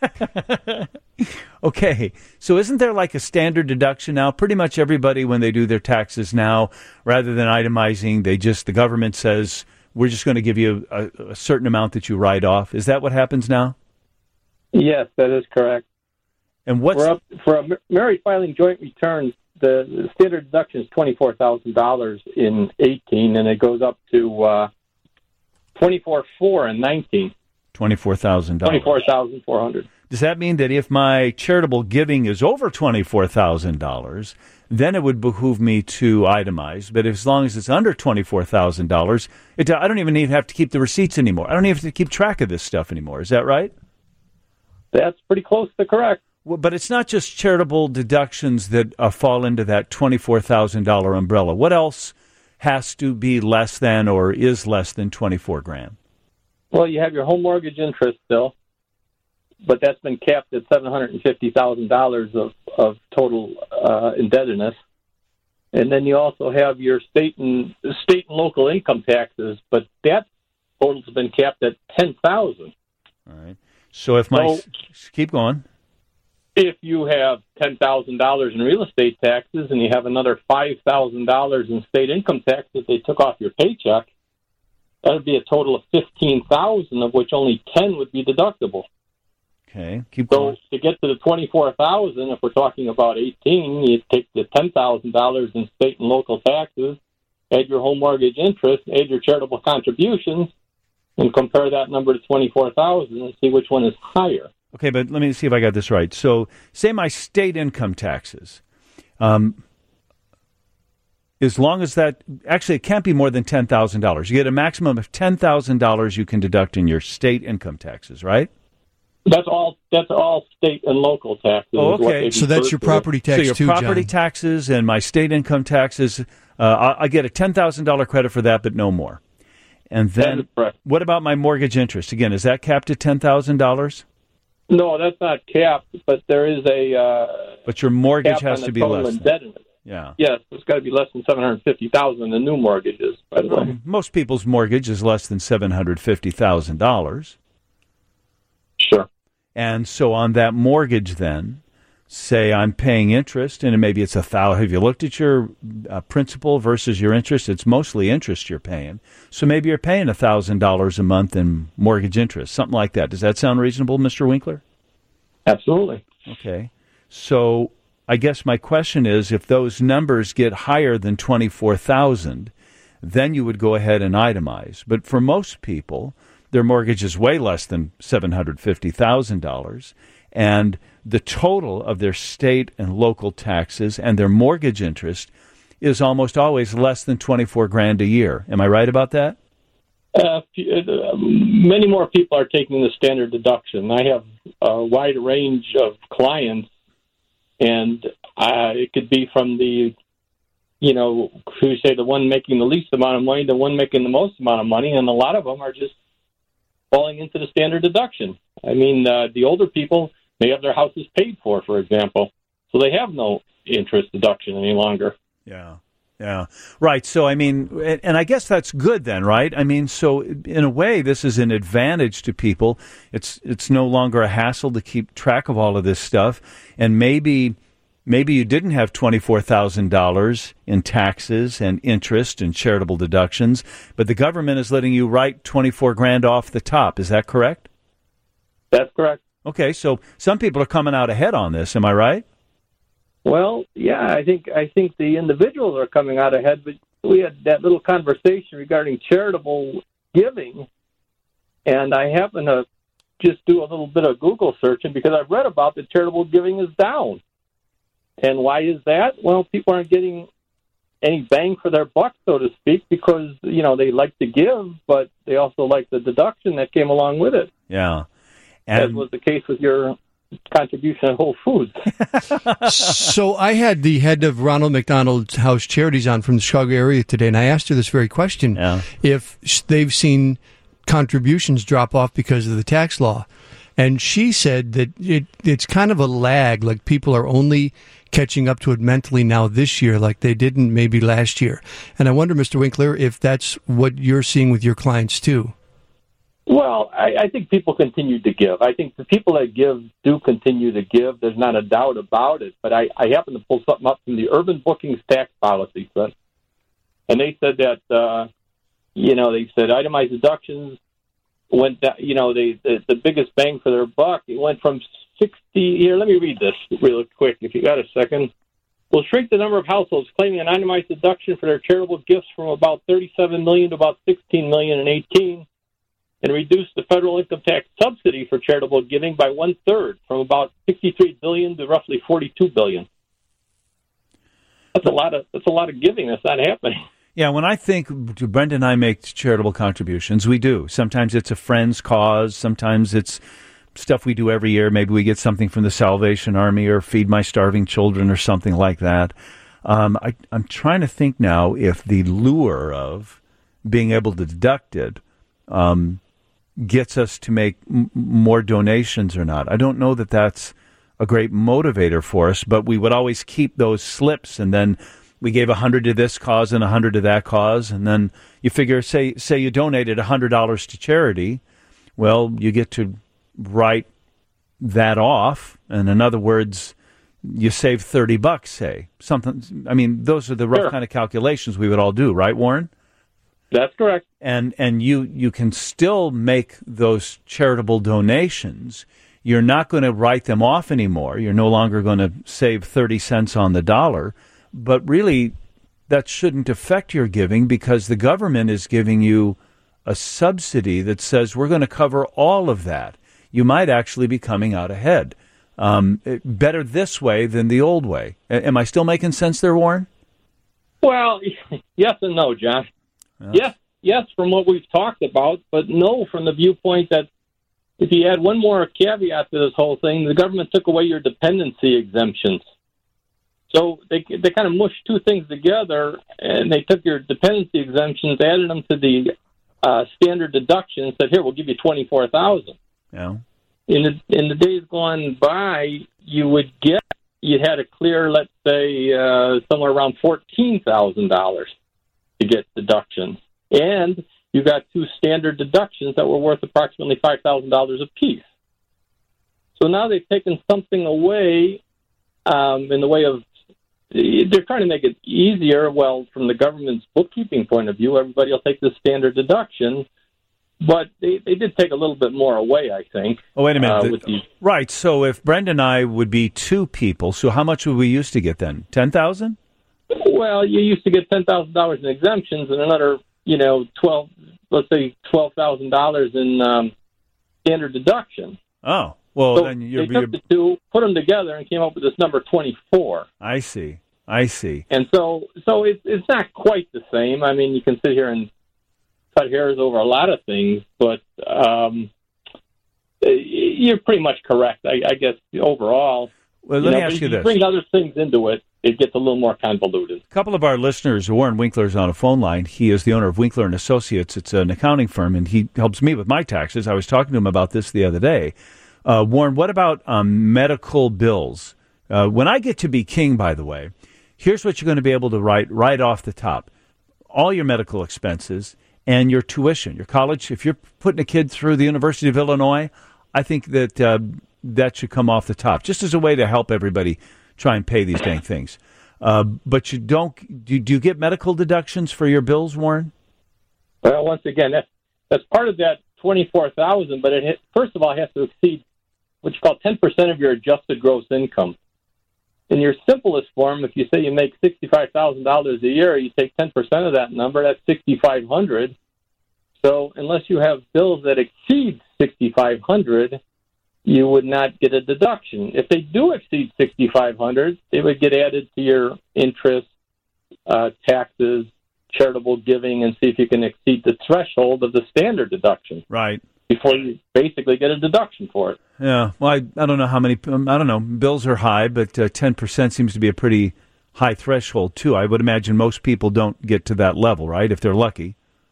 Okay. So isn't there like a standard deduction now? Pretty much everybody, when they do their taxes now, rather than itemizing, they just, the government says, we're just going to give you a, a certain amount that you write off. Is that what happens now? Yes, that is correct. And what's... For, up, for a married filing joint returns, the, the standard deduction is twenty-four thousand dollars in eighteen, and it goes up to uh, twenty-four thousand four hundred dollars in nineteen. twenty-four thousand dollars. twenty-four thousand four hundred dollars. Does that mean that if my charitable giving is over twenty-four thousand dollars, then it would behoove me to itemize? But as long as it's under twenty-four thousand dollars, it, I don't even need to have to keep the receipts anymore. I don't even have to keep track of this stuff anymore. Is that right? That's pretty close to correct. Well, but it's not just charitable deductions that uh, fall into that twenty-four thousand dollars umbrella. What else has to be less than or is less than twenty-four grand? Well, you have your home mortgage interest still. but that's been capped at seven hundred fifty thousand dollars of, of total uh, indebtedness. And then you also have your state and state and local income taxes, but that total's been capped at ten thousand dollars. All right. So if my So- keep going. If you have ten thousand dollars in real estate taxes and you have another five thousand dollars in state income tax that they took off your paycheck, that would be a total of fifteen thousand dollars, of which only ten would be deductible. Okay, keep So going. to get to the twenty-four thousand dollars, if we're talking about eighteen, you take the ten thousand dollars in state and local taxes, add your home mortgage interest, add your charitable contributions, and compare that number to twenty-four thousand dollars and see which one is higher. Okay, but let me see if I got this right. So, say my state income taxes, um, as long as that, actually it can't be more than ten thousand dollars. You get a maximum of ten thousand dollars you can deduct in your state income taxes, right? That's all. That's all state and local taxes. Oh, is what okay. they So that's refer your to. property tax so your too, property John. taxes and my state income taxes, uh, I, I get a ten thousand dollars credit for that, but no more. And That then, is correct. what about my mortgage interest? Again, is that capped at ten thousand dollars? No, that's not capped, but there is a. Uh, But your mortgage cap has on to the be total less. than- indebtedness. Yeah. Yes, it's got to be less than seven hundred fifty thousand. The new mortgages, by the way. Most people's mortgage is less than seven hundred fifty thousand dollars. Sure. And so on that mortgage, then, say I'm paying interest, and maybe it's a thousand. Have you looked at your uh, principal versus your interest? It's mostly interest you're paying. So maybe you're paying a thousand dollars a month in mortgage interest, something like that. Does that sound reasonable, Mister Winkler? Absolutely. Okay. So I guess my question is, if those numbers get higher than twenty-four thousand, then you would go ahead and itemize. But for most people, their mortgage is way less than seven hundred fifty thousand dollars, and the total of their state and local taxes and their mortgage interest is almost always less than twenty-four grand a year. Am I right about that? Uh, uh, many more people are taking the standard deduction. I have a wide range of clients, and uh, it could be from the, you know, who say the one making the least amount of money, the one making the most amount of money, and a lot of them are just falling into the standard deduction. I mean, uh, the older people may have their houses paid for, for example, so they have no interest deduction any longer. Yeah. Yeah, right. So, I mean, and I guess that's good then, right? I mean, so in a way, this is an advantage to people. It's it's no longer a hassle to keep track of all of this stuff. And maybe maybe you didn't have twenty-four thousand dollars in taxes and interest and charitable deductions, but the government is letting you write twenty-four grand off the top. Is that correct? That's correct. Okay, so some people are coming out ahead on this. Am I right? Well, yeah, I think I think the individuals are coming out ahead, but we had that little conversation regarding charitable giving, and I happen to just do a little bit of Google searching because I've read about that charitable giving is down. And why is that? Well, people aren't getting any bang for their buck, so to speak, because, you know, they like to give, but they also like the deduction that came along with it, Yeah. as And was the case with your contribution at Whole Foods. So I had the head of Ronald McDonald's House Charities on from the Chicago area today, and I asked her this very question: Yeah. if sh- they've seen contributions drop off because of the tax law. And she said that it it's kind of a lag, like people are only catching up to it mentally now this year, like they didn't maybe last year. And I wonder, Mister Winkler, if that's what you're seeing with your clients too. Well, I, I think people continue to give. I think the people that give do continue to give. There's not a doubt about it. But I, I happen to pull something up from the Urban Bookings Tax Policy, Chris. And they said that, uh, you know, they said itemized deductions went down, you know, they, the, the biggest bang for their buck. It went from sixty, here, let me read this real quick, if you got a second. Will shrink the number of households claiming an itemized deduction for their charitable gifts from about thirty-seven million to about sixteen million in eighteen. And reduce the federal income tax subsidy for charitable giving by one third, from about sixty-three billion dollars to roughly forty-two billion dollars. That's a lot of that's a lot of giving that's not happening. Yeah, when I think, Brenda and I make charitable contributions, we do. Sometimes it's a friend's cause. Sometimes it's stuff we do every year. Maybe we get something from the Salvation Army or Feed My Starving Children or something like that. Um, I, I'm trying to think now if the lure of being able to deduct it um, gets us to make m- more donations or not. I don't know that that's a great motivator for us, but we would always keep those slips, and then we gave a hundred to this cause and a hundred to that cause, and then you figure, say, say you donated a hundred dollars to charity, well, you get to write that off, and in other words, you save thirty bucks, say something. I mean, those are the rough Sure. kind of calculations we would all do, right, Warren? That's correct. And and you you can still make those charitable donations. You're not going to write them off anymore. You're no longer going to save thirty cents on the dollar. But really, that shouldn't affect your giving, because the government is giving you a subsidy that says we're going to cover all of that. You might actually be coming out ahead. Um, better this way than the old way. A- am I still making sense there, Warren? Well, yes and no, John. Yeah. Yes, yes, from what we've talked about, but no from the viewpoint that if you add one more caveat to this whole thing, the government took away your dependency exemptions. So they they kind of mushed two things together, and they took your dependency exemptions, added them to the uh, standard deduction, and said, "Here, we'll give you twenty-four thousand." Yeah. In the in the days gone by, you would get you had to clear, let's say, uh, somewhere around fourteen thousand dollars to get deductions, and you got two standard deductions that were worth approximately five thousand dollars apiece. So now they've taken something away um, in the way of they're trying to make it easier. Well, from the government's bookkeeping point of view, everybody will take the standard deduction, but they, they did take a little bit more away, I think. Oh, wait a minute. Uh, The- with the, right. So if Brenda and I would be two people, so how much would we used to get then? ten thousand? well, you used to get ten thousand dollars in exemptions and another, you know, twelve, let's say twelve thousand dollars in um, standard deduction. Oh, well, so then you're, they you're took the two, put them together, and came up with this number twenty-four. I see. I see. And so, so it's it's not quite the same. I mean, you can sit here and cut hairs over a lot of things, but um, you're pretty much correct, I, I guess, overall. Well, You let know, me but ask if you this. Bring other things into it, it gets a little more convoluted. A couple of our listeners, Warren Winkler is on a phone line. He is the owner of Winkler and Associates. It's an accounting firm, and he helps me with my taxes. I was talking to him about this the other day. Uh, Warren, what about um, medical bills? Uh, when I get to be king, by the way, here's what you're going to be able to write right off the top. All your medical expenses and your tuition, your college. If you're putting a kid through the University of Illinois, I think that uh, that should come off the top, just as a way to help everybody try and pay these dang things. Uh, but you don't. Do, do you get medical deductions for your bills, Warren? Well, once again, that's, that's part of that twenty-four thousand dollars, but it hit, first of all, it has to exceed what you call ten percent of your adjusted gross income. In your simplest form, if you say you make sixty-five thousand dollars a year, you take ten percent of that number, that's six thousand five hundred dollars. So unless you have bills that exceed six thousand five hundred dollars, you would not get a deduction. If they do exceed six thousand five hundred dollars, they would get added to your interest, uh, taxes, charitable giving, and see if you can exceed the threshold of the standard deduction. Right. Before you basically get a deduction for it. Yeah. Well, I, I don't know how many. Um, I don't know. Bills are high, but uh, ten percent seems to be a pretty high threshold too. I would imagine most people don't get to that level, right? If they're lucky.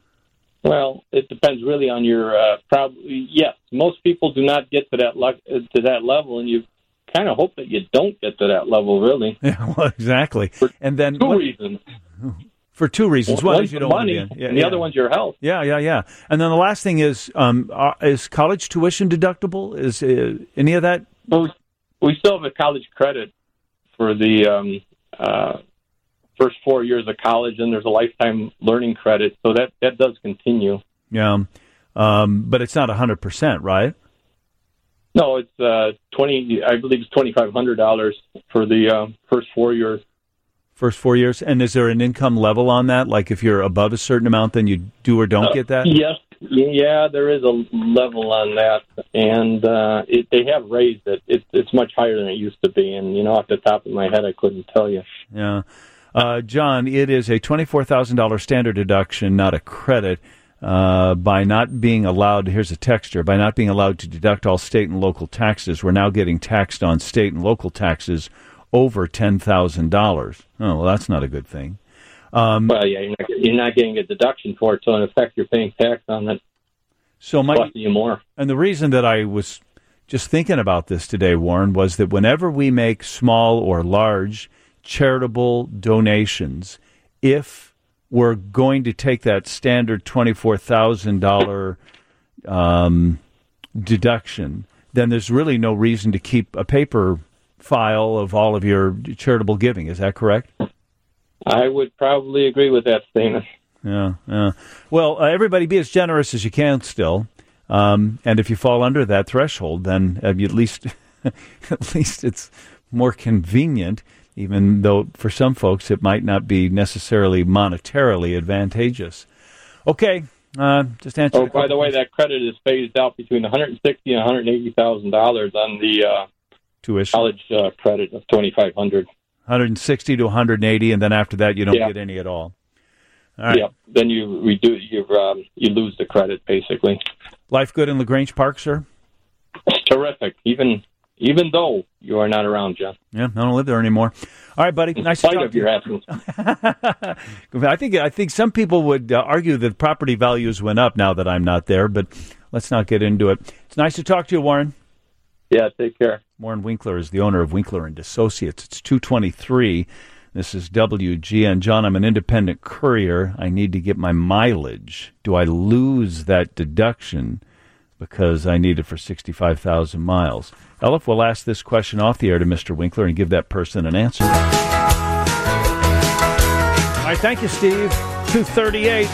Well, it depends really on your. Uh, probably yes, most people do not get to that le- to that level, and you kind of hope that you don't get to that level, really. Yeah. Well, exactly. For and then two what, reasons. For two reasons. One One's is you the don't money, want to be in. Yeah, and the yeah. other one's your health. Yeah, yeah, yeah. And then the last thing is, um, uh, is college tuition deductible? Is uh, any of that? Well, we still have a college credit for the um, uh, first four years of college, and there's a lifetime learning credit, so that, that does continue. Yeah, um, but it's not one hundred percent, right? No, it's uh, twenty. I believe it's twenty five hundred dollars for the uh, first four years. First four years. And is there an income level on that? Like if you're above a certain amount, then you do or don't Uh, get that? Yes, yeah, there is a level on that, and uh, it, they have raised it. it. It's much higher than it used to be, and you know, off the top of my head, I couldn't tell you. Yeah. Uh, John, it is a twenty-four thousand dollars standard deduction, not a credit. Uh, by not being allowed, here's a texture, by not being allowed to deduct all state and local taxes, we're now getting taxed on state and local taxes over ten thousand dollars. Oh, well, that's not a good thing. Um, well, yeah, you're not, you're not getting a deduction for it, so in effect, you're paying tax on it. So my, costing you more. And the reason that I was just thinking about this today, Warren, was that whenever we make small or large charitable donations, if we're going to take that standard twenty-four thousand dollars um, deduction, then there's really no reason to keep a paper file of all of your charitable giving. Is that correct? I would probably agree with that statement. Yeah, yeah. Well, uh, everybody be as generous as you can still. Um, and if you fall under that threshold, then uh, you at least at least it's more convenient, even though for some folks it might not be necessarily monetarily advantageous. Okay, uh, just answer. Oh, by the way, that credit is phased out between one hundred sixty thousand dollars and one hundred eighty thousand dollars on the uh, tuition college uh, credit of twenty-five hundred dollars. one hundred sixty to one hundred eighty, and then after that you don't yeah. get any at all. All right. Yeah, then you redo you um, you lose the credit basically. Life good in LaGrange Park, sir? It's terrific, even even though you are not around, John. Yeah, I don't live there anymore. All right, buddy. Nice to talk of to your you. absence. I think I think some people would uh, argue that property values went up now that I'm not there, but let's not get into it. It's nice to talk to you, Warren. Yeah, take care. Warren Winkler is the owner of Winkler and Associates. It's two twenty-three. This is W G N. John, I'm an independent courier. I need to get my mileage. Do I lose that deduction because I need it for sixty-five thousand miles? Elif will ask this question off the air to Mister Winkler and give that person an answer. All right, thank you, Steve. two thirty-eight.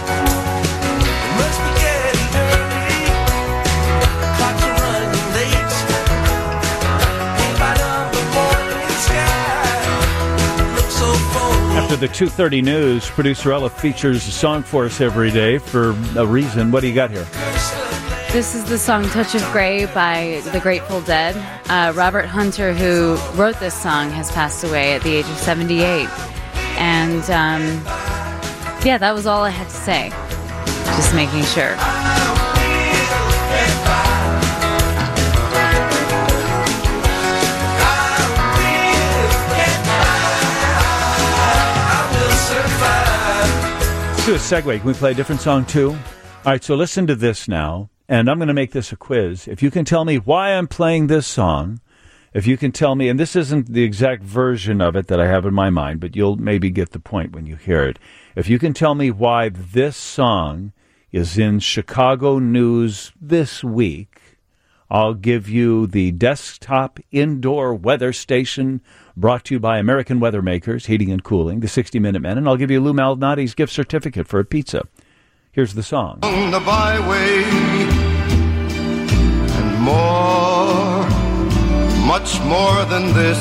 After the two thirty news, producer Ella features a song for us every day for a reason. What do you got here? This is the song Touch of Grey by the Grateful Dead. Uh, Robert Hunter, who wrote this song, has passed away at the age of seventy-eight. And, um, yeah, that was all I had to say. Just making sure. Let's do a segue. Can we play a different song, too? All right, so listen to this now, and I'm going to make this a quiz. If you can tell me why I'm playing this song, if you can tell me, and this isn't the exact version of it that I have in my mind, but you'll maybe get the point when you hear it. If you can tell me why this song is in Chicago News this week, I'll give you the desktop indoor weather station brought to you by American Weather Makers, Heating and Cooling, the sixty minute Men, and I'll give you Lou Malnati's gift certificate for a pizza. Here's the song. On the byway and more, much more than this,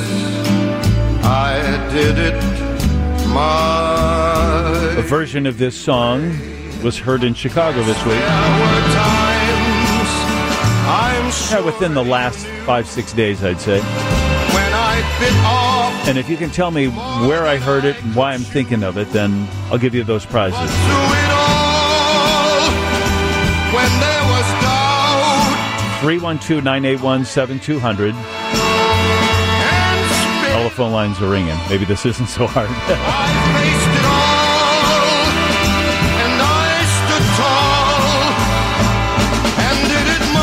I did it my... A version of this song was heard in Chicago this week. Yeah, within the last five, six days, I'd say. When I bit off, and if you can tell me where I heard it and why I'm thinking of it, then I'll give you those prizes. through it all, when there was doubt, three one two, nine eight one, seven two zero zero. All the phone lines are ringing. Maybe this isn't so hard. I faced it all, and I stood tall, and did it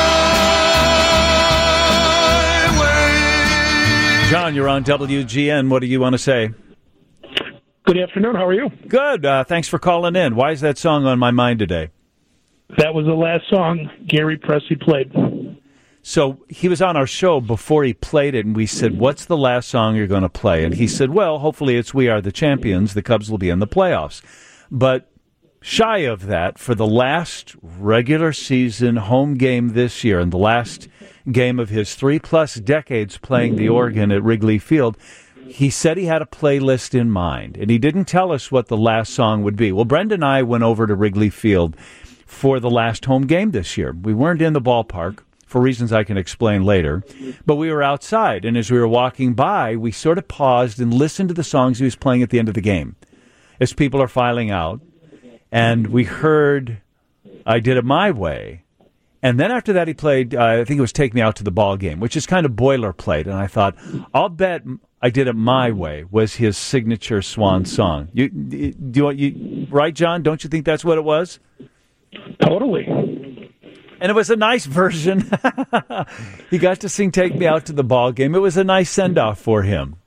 my way. John, you're on W G N. What do you want to say? Good afternoon. How are you? Good. Uh, thanks for calling in. Why is that song on my mind today? That was the last song Gary Presley played. So he was on our show before he played it, and we said, what's the last song you're going to play? And he said, well, hopefully it's We Are the Champions. The Cubs will be in the playoffs. But shy of that, for the last regular season home game this year, and the last game of his three-plus decades playing the organ at Wrigley Field, he said he had a playlist in mind, and he didn't tell us what the last song would be. Well, Brenda and I went over to Wrigley Field for the last home game this year. We weren't in the ballpark for reasons I can explain later, but we were outside, and as we were walking by, we sort of paused and listened to the songs he was playing at the end of the game as people are filing out, and we heard I Did It My Way. And then after that, he played, uh, I think it was Take Me Out to the Ball Game, which is kind of boilerplate. And I thought, I'll bet I Did It My Way was his signature swan song. You, do you, you, right, John? Don't you think that's what it was? Totally. And it was a nice version. He got to sing Take Me Out to the Ball Game. It was a nice send-off for him.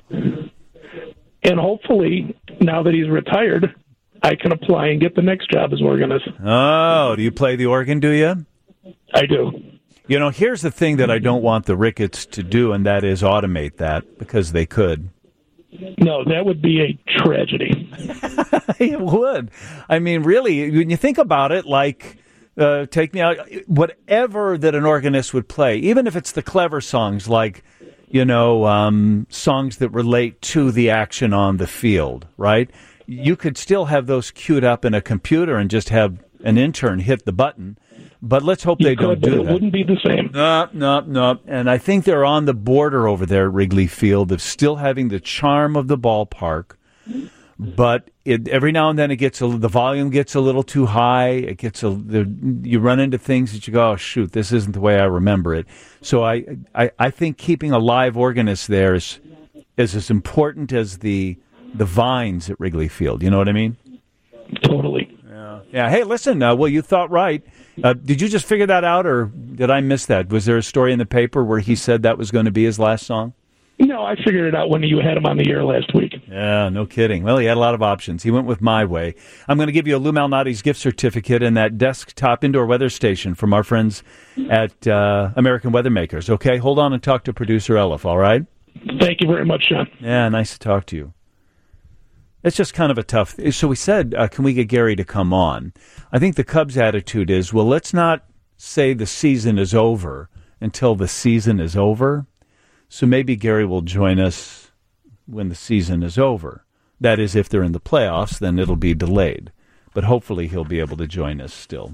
And hopefully, now that he's retired, I can apply and get the next job as organist. Oh, do you play the organ, do you? I do. You know, here's the thing that I don't want the Ricketts to do, and that is automate that, because they could. No, that would be a tragedy. It would. I mean, really, when you think about it, like, uh, Take Me Out, whatever that an organist would play, even if it's the clever songs, like, you know, um, songs that relate to the action on the field, right? You could still have those queued up in a computer and just have an intern hit the button. But let's hope You they could, don't but do it that. wouldn't be the same. No, no, no. And I think they're on the border over there at Wrigley Field of still having the charm of the ballpark. But it, every now and then it gets a, the volume gets a little too high. It gets a the, you run into things that you go, oh shoot, this isn't the way I remember it. So I, I, I think keeping a live organist there is is as important as the the vines at Wrigley Field. You know what I mean? Totally. Yeah. Yeah. Hey, listen. Uh, well, you thought right. Uh, did you just figure that out, or did I miss that? Was there a story in the paper where he said that was going to be his last song? No, I figured it out when you had him on the air last week. Yeah, no kidding. Well, he had a lot of options. He went with My Way. I'm going to give you a Lou Malnati's gift certificate and that desktop indoor weather station from our friends at uh, American Weather Makers. Okay, hold on and talk to producer Elif, all right? Thank you very much, Sean. Yeah, nice to talk to you. It's just kind of a tough. So we said, uh, can we get Gary to come on? I think the Cubs' attitude is, well, let's not say the season is over until the season is over. So maybe Gary will join us when the season is over. That is, if they're in the playoffs, then it'll be delayed. But hopefully he'll be able to join us still.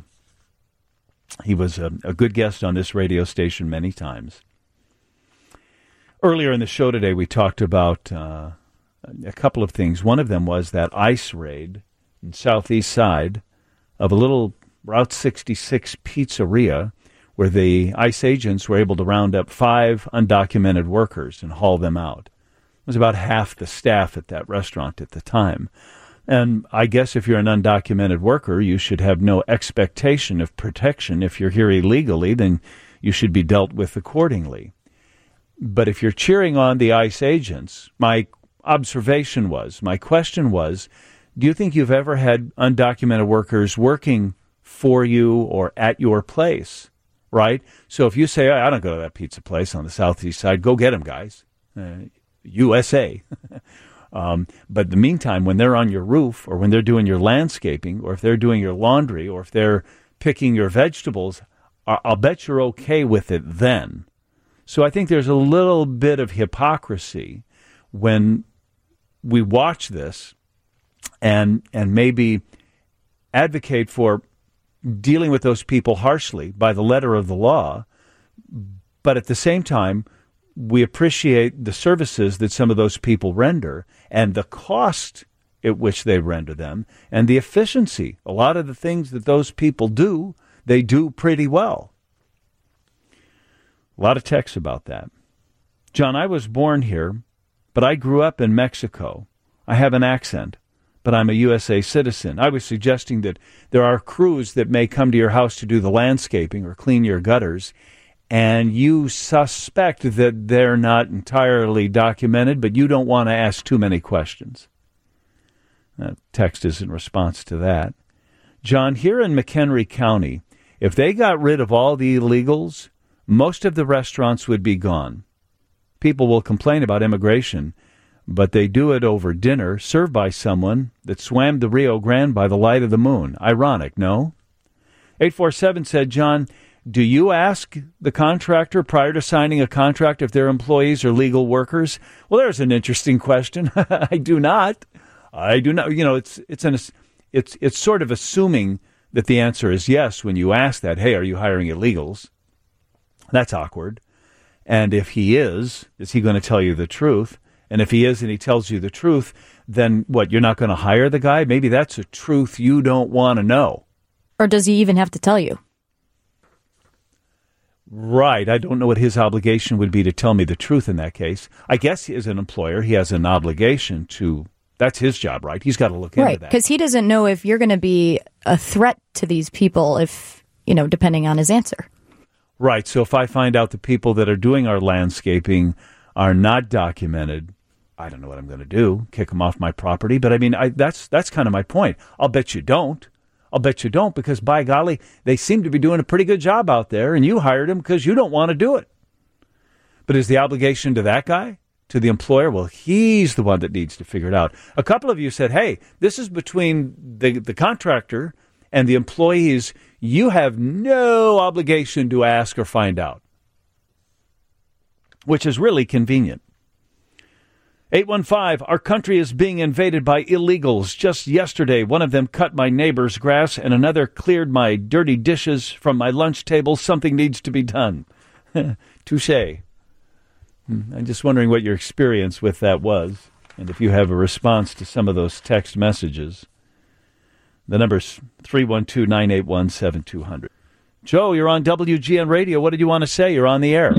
He was a, a good guest on this radio station many times. Earlier in the show today, we talked about uh, a couple of things. One of them was that ICE raid in southeast side of a little Route sixty-six pizzeria where the ICE agents were able to round up five undocumented workers and haul them out. It was about half the staff at that restaurant at the time. And I guess if you're an undocumented worker, you should have no expectation of protection. If you're here illegally, then you should be dealt with accordingly. But if you're cheering on the ICE agents, my observation was, my question was, do you think you've ever had undocumented workers working for you or at your place? Right? So if you say, oh, I don't go to that pizza place on the southeast side, go get them, guys. Uh, U S A. um, but in the meantime, when they're on your roof or when they're doing your landscaping or if they're doing your laundry or if they're picking your vegetables, I'll bet you're okay with it then. So I think there's a little bit of hypocrisy when we watch this and and maybe advocate for dealing with those people harshly by the letter of the law, but at the same time, we appreciate the services that some of those people render and the cost at which they render them and the efficiency. A lot of the things that those people do, they do pretty well. A lot of texts about that. John, I was born here, but I grew up in Mexico. I have an accent, but I'm a U S A citizen. I was suggesting that there are crews that may come to your house to do the landscaping or clean your gutters, and you suspect that they're not entirely documented, but you don't want to ask too many questions. That text is in response to that. John, here in McHenry County, if they got rid of all the illegals, most of the restaurants would be gone. People will complain about immigration, but they do it over dinner served by someone that swam the Rio Grande by the light of the moon. Ironic, no? eight four seven said, John, do you ask the contractor prior to signing a contract if their employees are legal workers? Well, there's an interesting question. I do not. I do not. You know, it's it's an it's it's sort of assuming that the answer is yes when you ask that. Hey, are you hiring illegals? That's awkward. And if he is, is he going to tell you the truth? And if he is and he tells you the truth, then what, you're not going to hire the guy? Maybe that's a truth you don't want to know. Or does he even have to tell you? Right. I don't know what his obligation would be to tell me the truth in that case. I guess as an employer, he has an obligation to, that's his job, right? He's got to look right, into that. Because he doesn't know if you're going to be a threat to these people if you know, depending on his answer. Right. So if I find out the people that are doing our landscaping are not documented, I don't know what I'm going to do, kick them off my property. But I mean, I, that's that's kind of my point. I'll bet you don't. I'll bet you don't, because by golly, they seem to be doing a pretty good job out there, and you hired them because you don't want to do it. But is the obligation to that guy, to the employer? Well, he's the one that needs to figure it out. A couple of you said, hey, this is between the, the contractor and the employees. You have no obligation to ask or find out, which is really convenient. eight one five, our country is being invaded by illegals. Just yesterday, one of them cut my neighbor's grass and another cleared my dirty dishes from my lunch table. Something needs to be done. Touché. I'm just wondering what your experience with that was, and if you have a response to some of those text messages. The number's three one two, nine eight one, seven two zero zero. Joe, you're on W G N Radio. What did you want to say? You're on the air.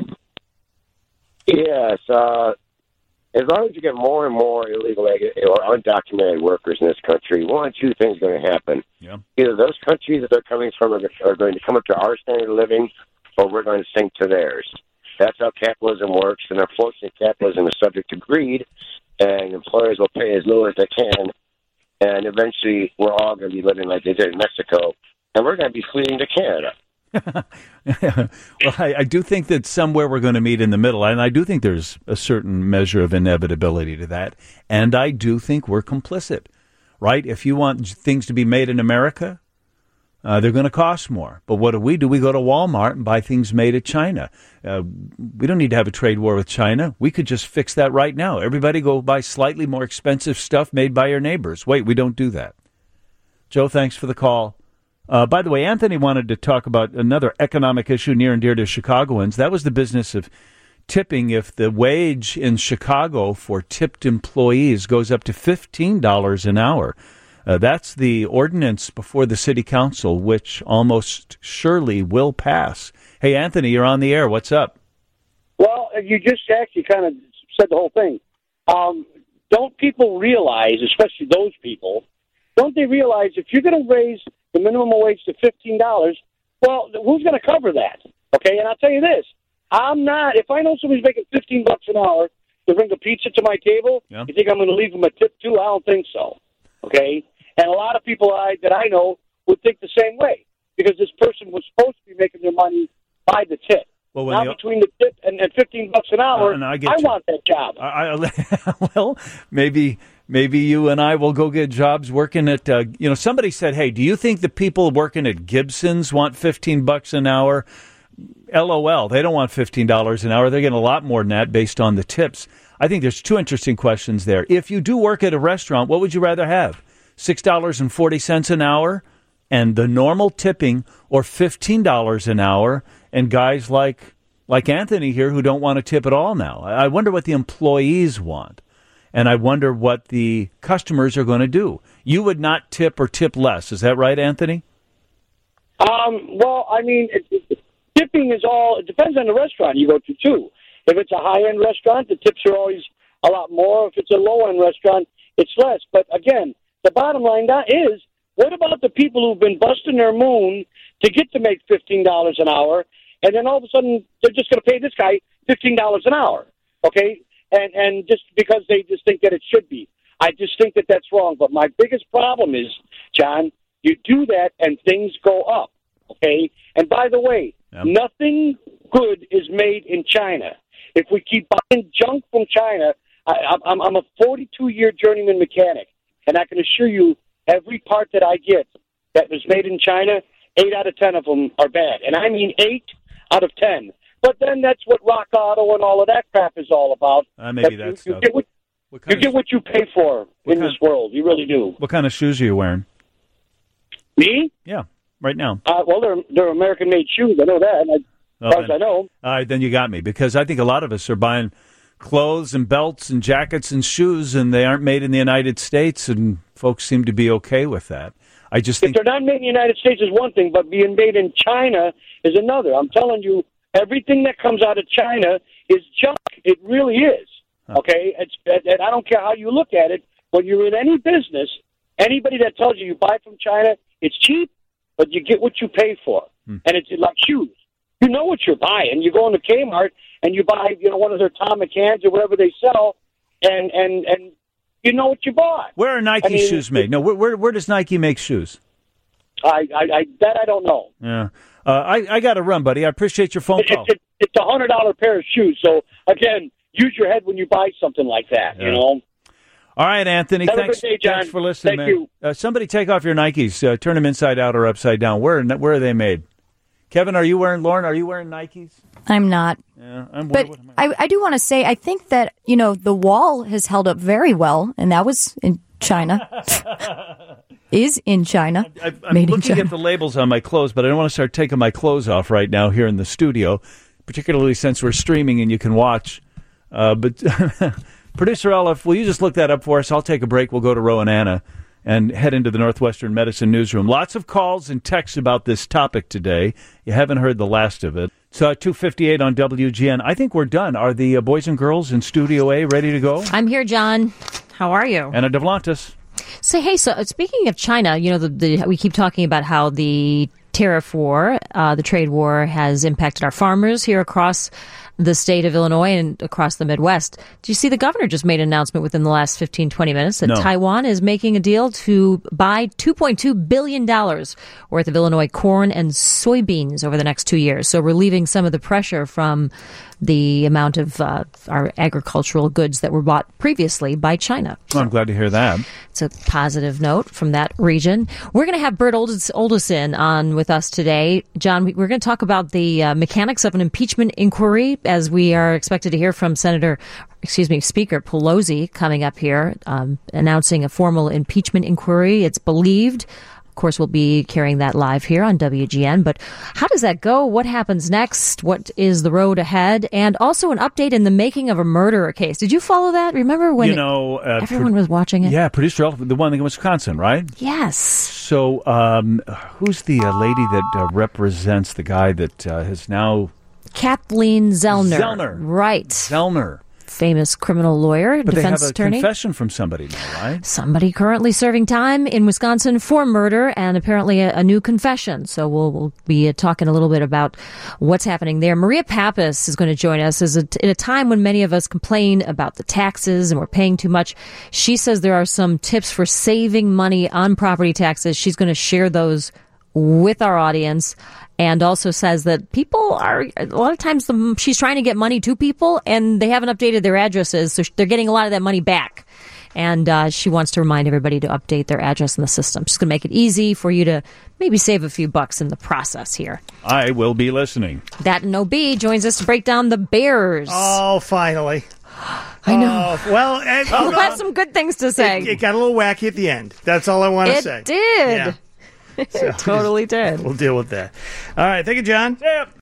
Yes, uh, as long as you get more and more illegal or undocumented workers in this country, one or two things are going to happen. Yeah. Either those countries that they're coming from are, are going to come up to our standard of living, or we're going to sink to theirs. That's how capitalism works, and unfortunately capitalism is subject to greed, and employers will pay as little as they can, and eventually we're all going to be living like they did in Mexico, and we're going to be fleeing to Canada. Well, I, I do think that somewhere we're going to meet in the middle, and I do think there's a certain measure of inevitability to that, and I do think we're complicit, right? If you want things to be made in America, uh, they're going to cost more. But what do we do? We go to Walmart and buy things made at China. Uh, we don't need to have a trade war with China. We could just fix that right now. Everybody go buy slightly more expensive stuff made by your neighbors. Wait, we don't do that. Joe, thanks for the call. Uh, by the way, Anthony wanted to talk about another economic issue near and dear to Chicagoans. That was the business of tipping. If the wage in Chicago for tipped employees goes up to fifteen dollars an hour, uh, that's the ordinance before the city council, which almost surely will pass. Hey, Anthony, you're on the air. What's up? Well, you just actually kind of said the whole thing. Um, don't people realize, especially those people, don't they realize if you're going to raise the minimum wage to fifteen dollars, well, who's going to cover that? Okay, and I'll tell you this. I'm not, if I know somebody's making fifteen bucks an hour to bring a pizza to my table, yeah. You think I'm going to leave them a tip too? I don't think so. Okay? And a lot of people I, that I know would think the same way, because this person was supposed to be making their money by the tip. Well, now, the, between the tip and, and fifteen bucks an hour, uh, I, I want that job. I, I, well, maybe maybe you and I will go get jobs working at, uh, you know, somebody said, hey, do you think the people working at Gibson's want fifteen bucks an hour? LOL, they don't want fifteen dollars an hour. They're getting a lot more than that based on the tips. I think there's two interesting questions there. If you do work at a restaurant, what would you rather have? six dollars and forty cents an hour and the normal tipping, or fifteen dollars an hour and guys like like Anthony here who don't want to tip at all now? I wonder what the employees want, and I wonder what the customers are going to do. You would not tip or tip less. Is that right, Anthony? Um, well, I mean, it, it, tipping is all, it depends on the restaurant you go to, too. If it's a high-end restaurant, the tips are always a lot more. If it's a low-end restaurant, it's less. But, again, the bottom line is, what about the people who've been busting their moon to get to make fifteen dollars an hour, and then all of a sudden they're just going to pay this guy fifteen dollars an hour, okay? And and just because they just think that it should be. I just think that that's wrong. But my biggest problem is, John, you do that and things go up, okay? And by the way, yep. Nothing good is made in China. If we keep buying junk from China, I, I'm, I'm a forty-two-year journeyman mechanic, and I can assure you every part that I get that was made in China, eight out of ten of them are bad. And I mean eight out of ten. But then that's what Rock Auto and all of that crap is all about. Uh, maybe that that's you, you, get what, you get what you pay for in this world. You really do. What kind of shoes are you wearing? Me? Yeah, right now. Uh, well, they're they're American-made shoes. I know that. I, oh, as far then, as I know. All right, then you got me, because I think a lot of us are buying clothes and belts and jackets and shoes, and they aren't made in the United States, and folks seem to be okay with that. I just think if they're not made in the United States is one thing, but being made in China is another. I'm telling you, everything that comes out of China is junk. It really is. Huh. Okay, it's, and I don't care how you look at it. When you're in any business, anybody that tells you you buy from China, it's cheap, but you get what you pay for. Hmm. And it's like shoes. You know what you're buying. You go into Kmart and you buy, you know, one of their Tom McCanns or whatever they sell, and, and, and you know what you bought. Where are Nike I mean, shoes made? No, where, where where does Nike make shoes? I, I, I that I don't know. Yeah, uh, I I got to run, buddy. I appreciate your phone It, call. it, it's a hundred dollar pair of shoes. So again, use your head when you buy something like that. Yeah. You know. All right, Anthony. Have a Thanks, good day, John. thanks for listening, Thank man. you. Uh, somebody take off your Nikes. Uh, turn them inside out or upside down. Where where are they made? Kevin, are you wearing? Lauren, are you wearing Nikes? I'm not. Yeah, I'm. But what, what am I, I do want to say, I think that, you know, the wall has held up very well, and that was in China. Is in China. I, I'm Made in looking China. at the labels on my clothes, but I don't want to start taking my clothes off right now here in the studio, particularly since we're streaming and you can watch. Uh, but Producer Olive, will you just look that up for us? I'll take a break. We'll go to Ro and Anna and head into the Northwestern Medicine newsroom. Lots of calls and texts about this topic today. You haven't heard the last of it. It's uh, two fifty-eight on W G N. I think we're done. Are the uh, boys and girls in Studio A ready to go? I'm here, John. How are you? Anna Devlantis. So, hey, so uh, speaking of China, you know, the, the, we keep talking about how the tariff war, uh, the trade war, has impacted our farmers here across the state of Illinois and across the Midwest. Did you see the governor just made an announcement within the last fifteen, twenty minutes that No. Taiwan is making a deal to buy two point two billion dollars worth of Illinois corn and soybeans over the next two years. So relieving some of the pressure from the amount of uh, our agricultural goods that were bought previously by China. Well, I'm glad to hear that. It's a positive note from that region. We're going to have Bert Oldes- Oldison on with us today. John, we- we're going to talk about the uh, mechanics of an impeachment inquiry, as we are expected to hear from Senator, excuse me, Speaker Pelosi coming up here, um, announcing a formal impeachment inquiry. It's believed. Of course, we'll be carrying that live here on W G N. But how does that go? What happens next? What is the road ahead? And also an update in the making of a murder case. Did you follow that? Remember when you know, uh, everyone pro- was watching it? Yeah, producer, Olive, the one in Wisconsin, right? Yes. So, um, who's the uh, lady that uh, represents the guy that uh, has now... Kathleen Zellner. Zellner. Right. Zellner. Famous criminal lawyer, But defense they have a attorney. confession from somebody now, right? Somebody currently serving time in Wisconsin for murder, and apparently a, a new confession. So we'll, we'll be uh, talking a little bit about what's happening there. Maria Pappas is going to join us as a, at a time when many of us complain about the taxes and we're paying too much. She says there are some tips for saving money on property taxes. She's going to share those with our audience, and also says that people are, a lot of times the, she's trying to get money to people and they haven't updated their addresses, so they're getting a lot of that money back. And uh, she wants to remind everybody to update their address in the system. She's going to make it easy for you to maybe save a few bucks in the process here. I will be listening. That and O B joins us to break down the Bears. Oh, finally. I know. Oh, well, and, We'll have some good things to say. It, it got a little wacky at the end. That's all I want to It say. did. Yeah. It totally did. We'll deal with that. All right. Thank you, John. Yeah.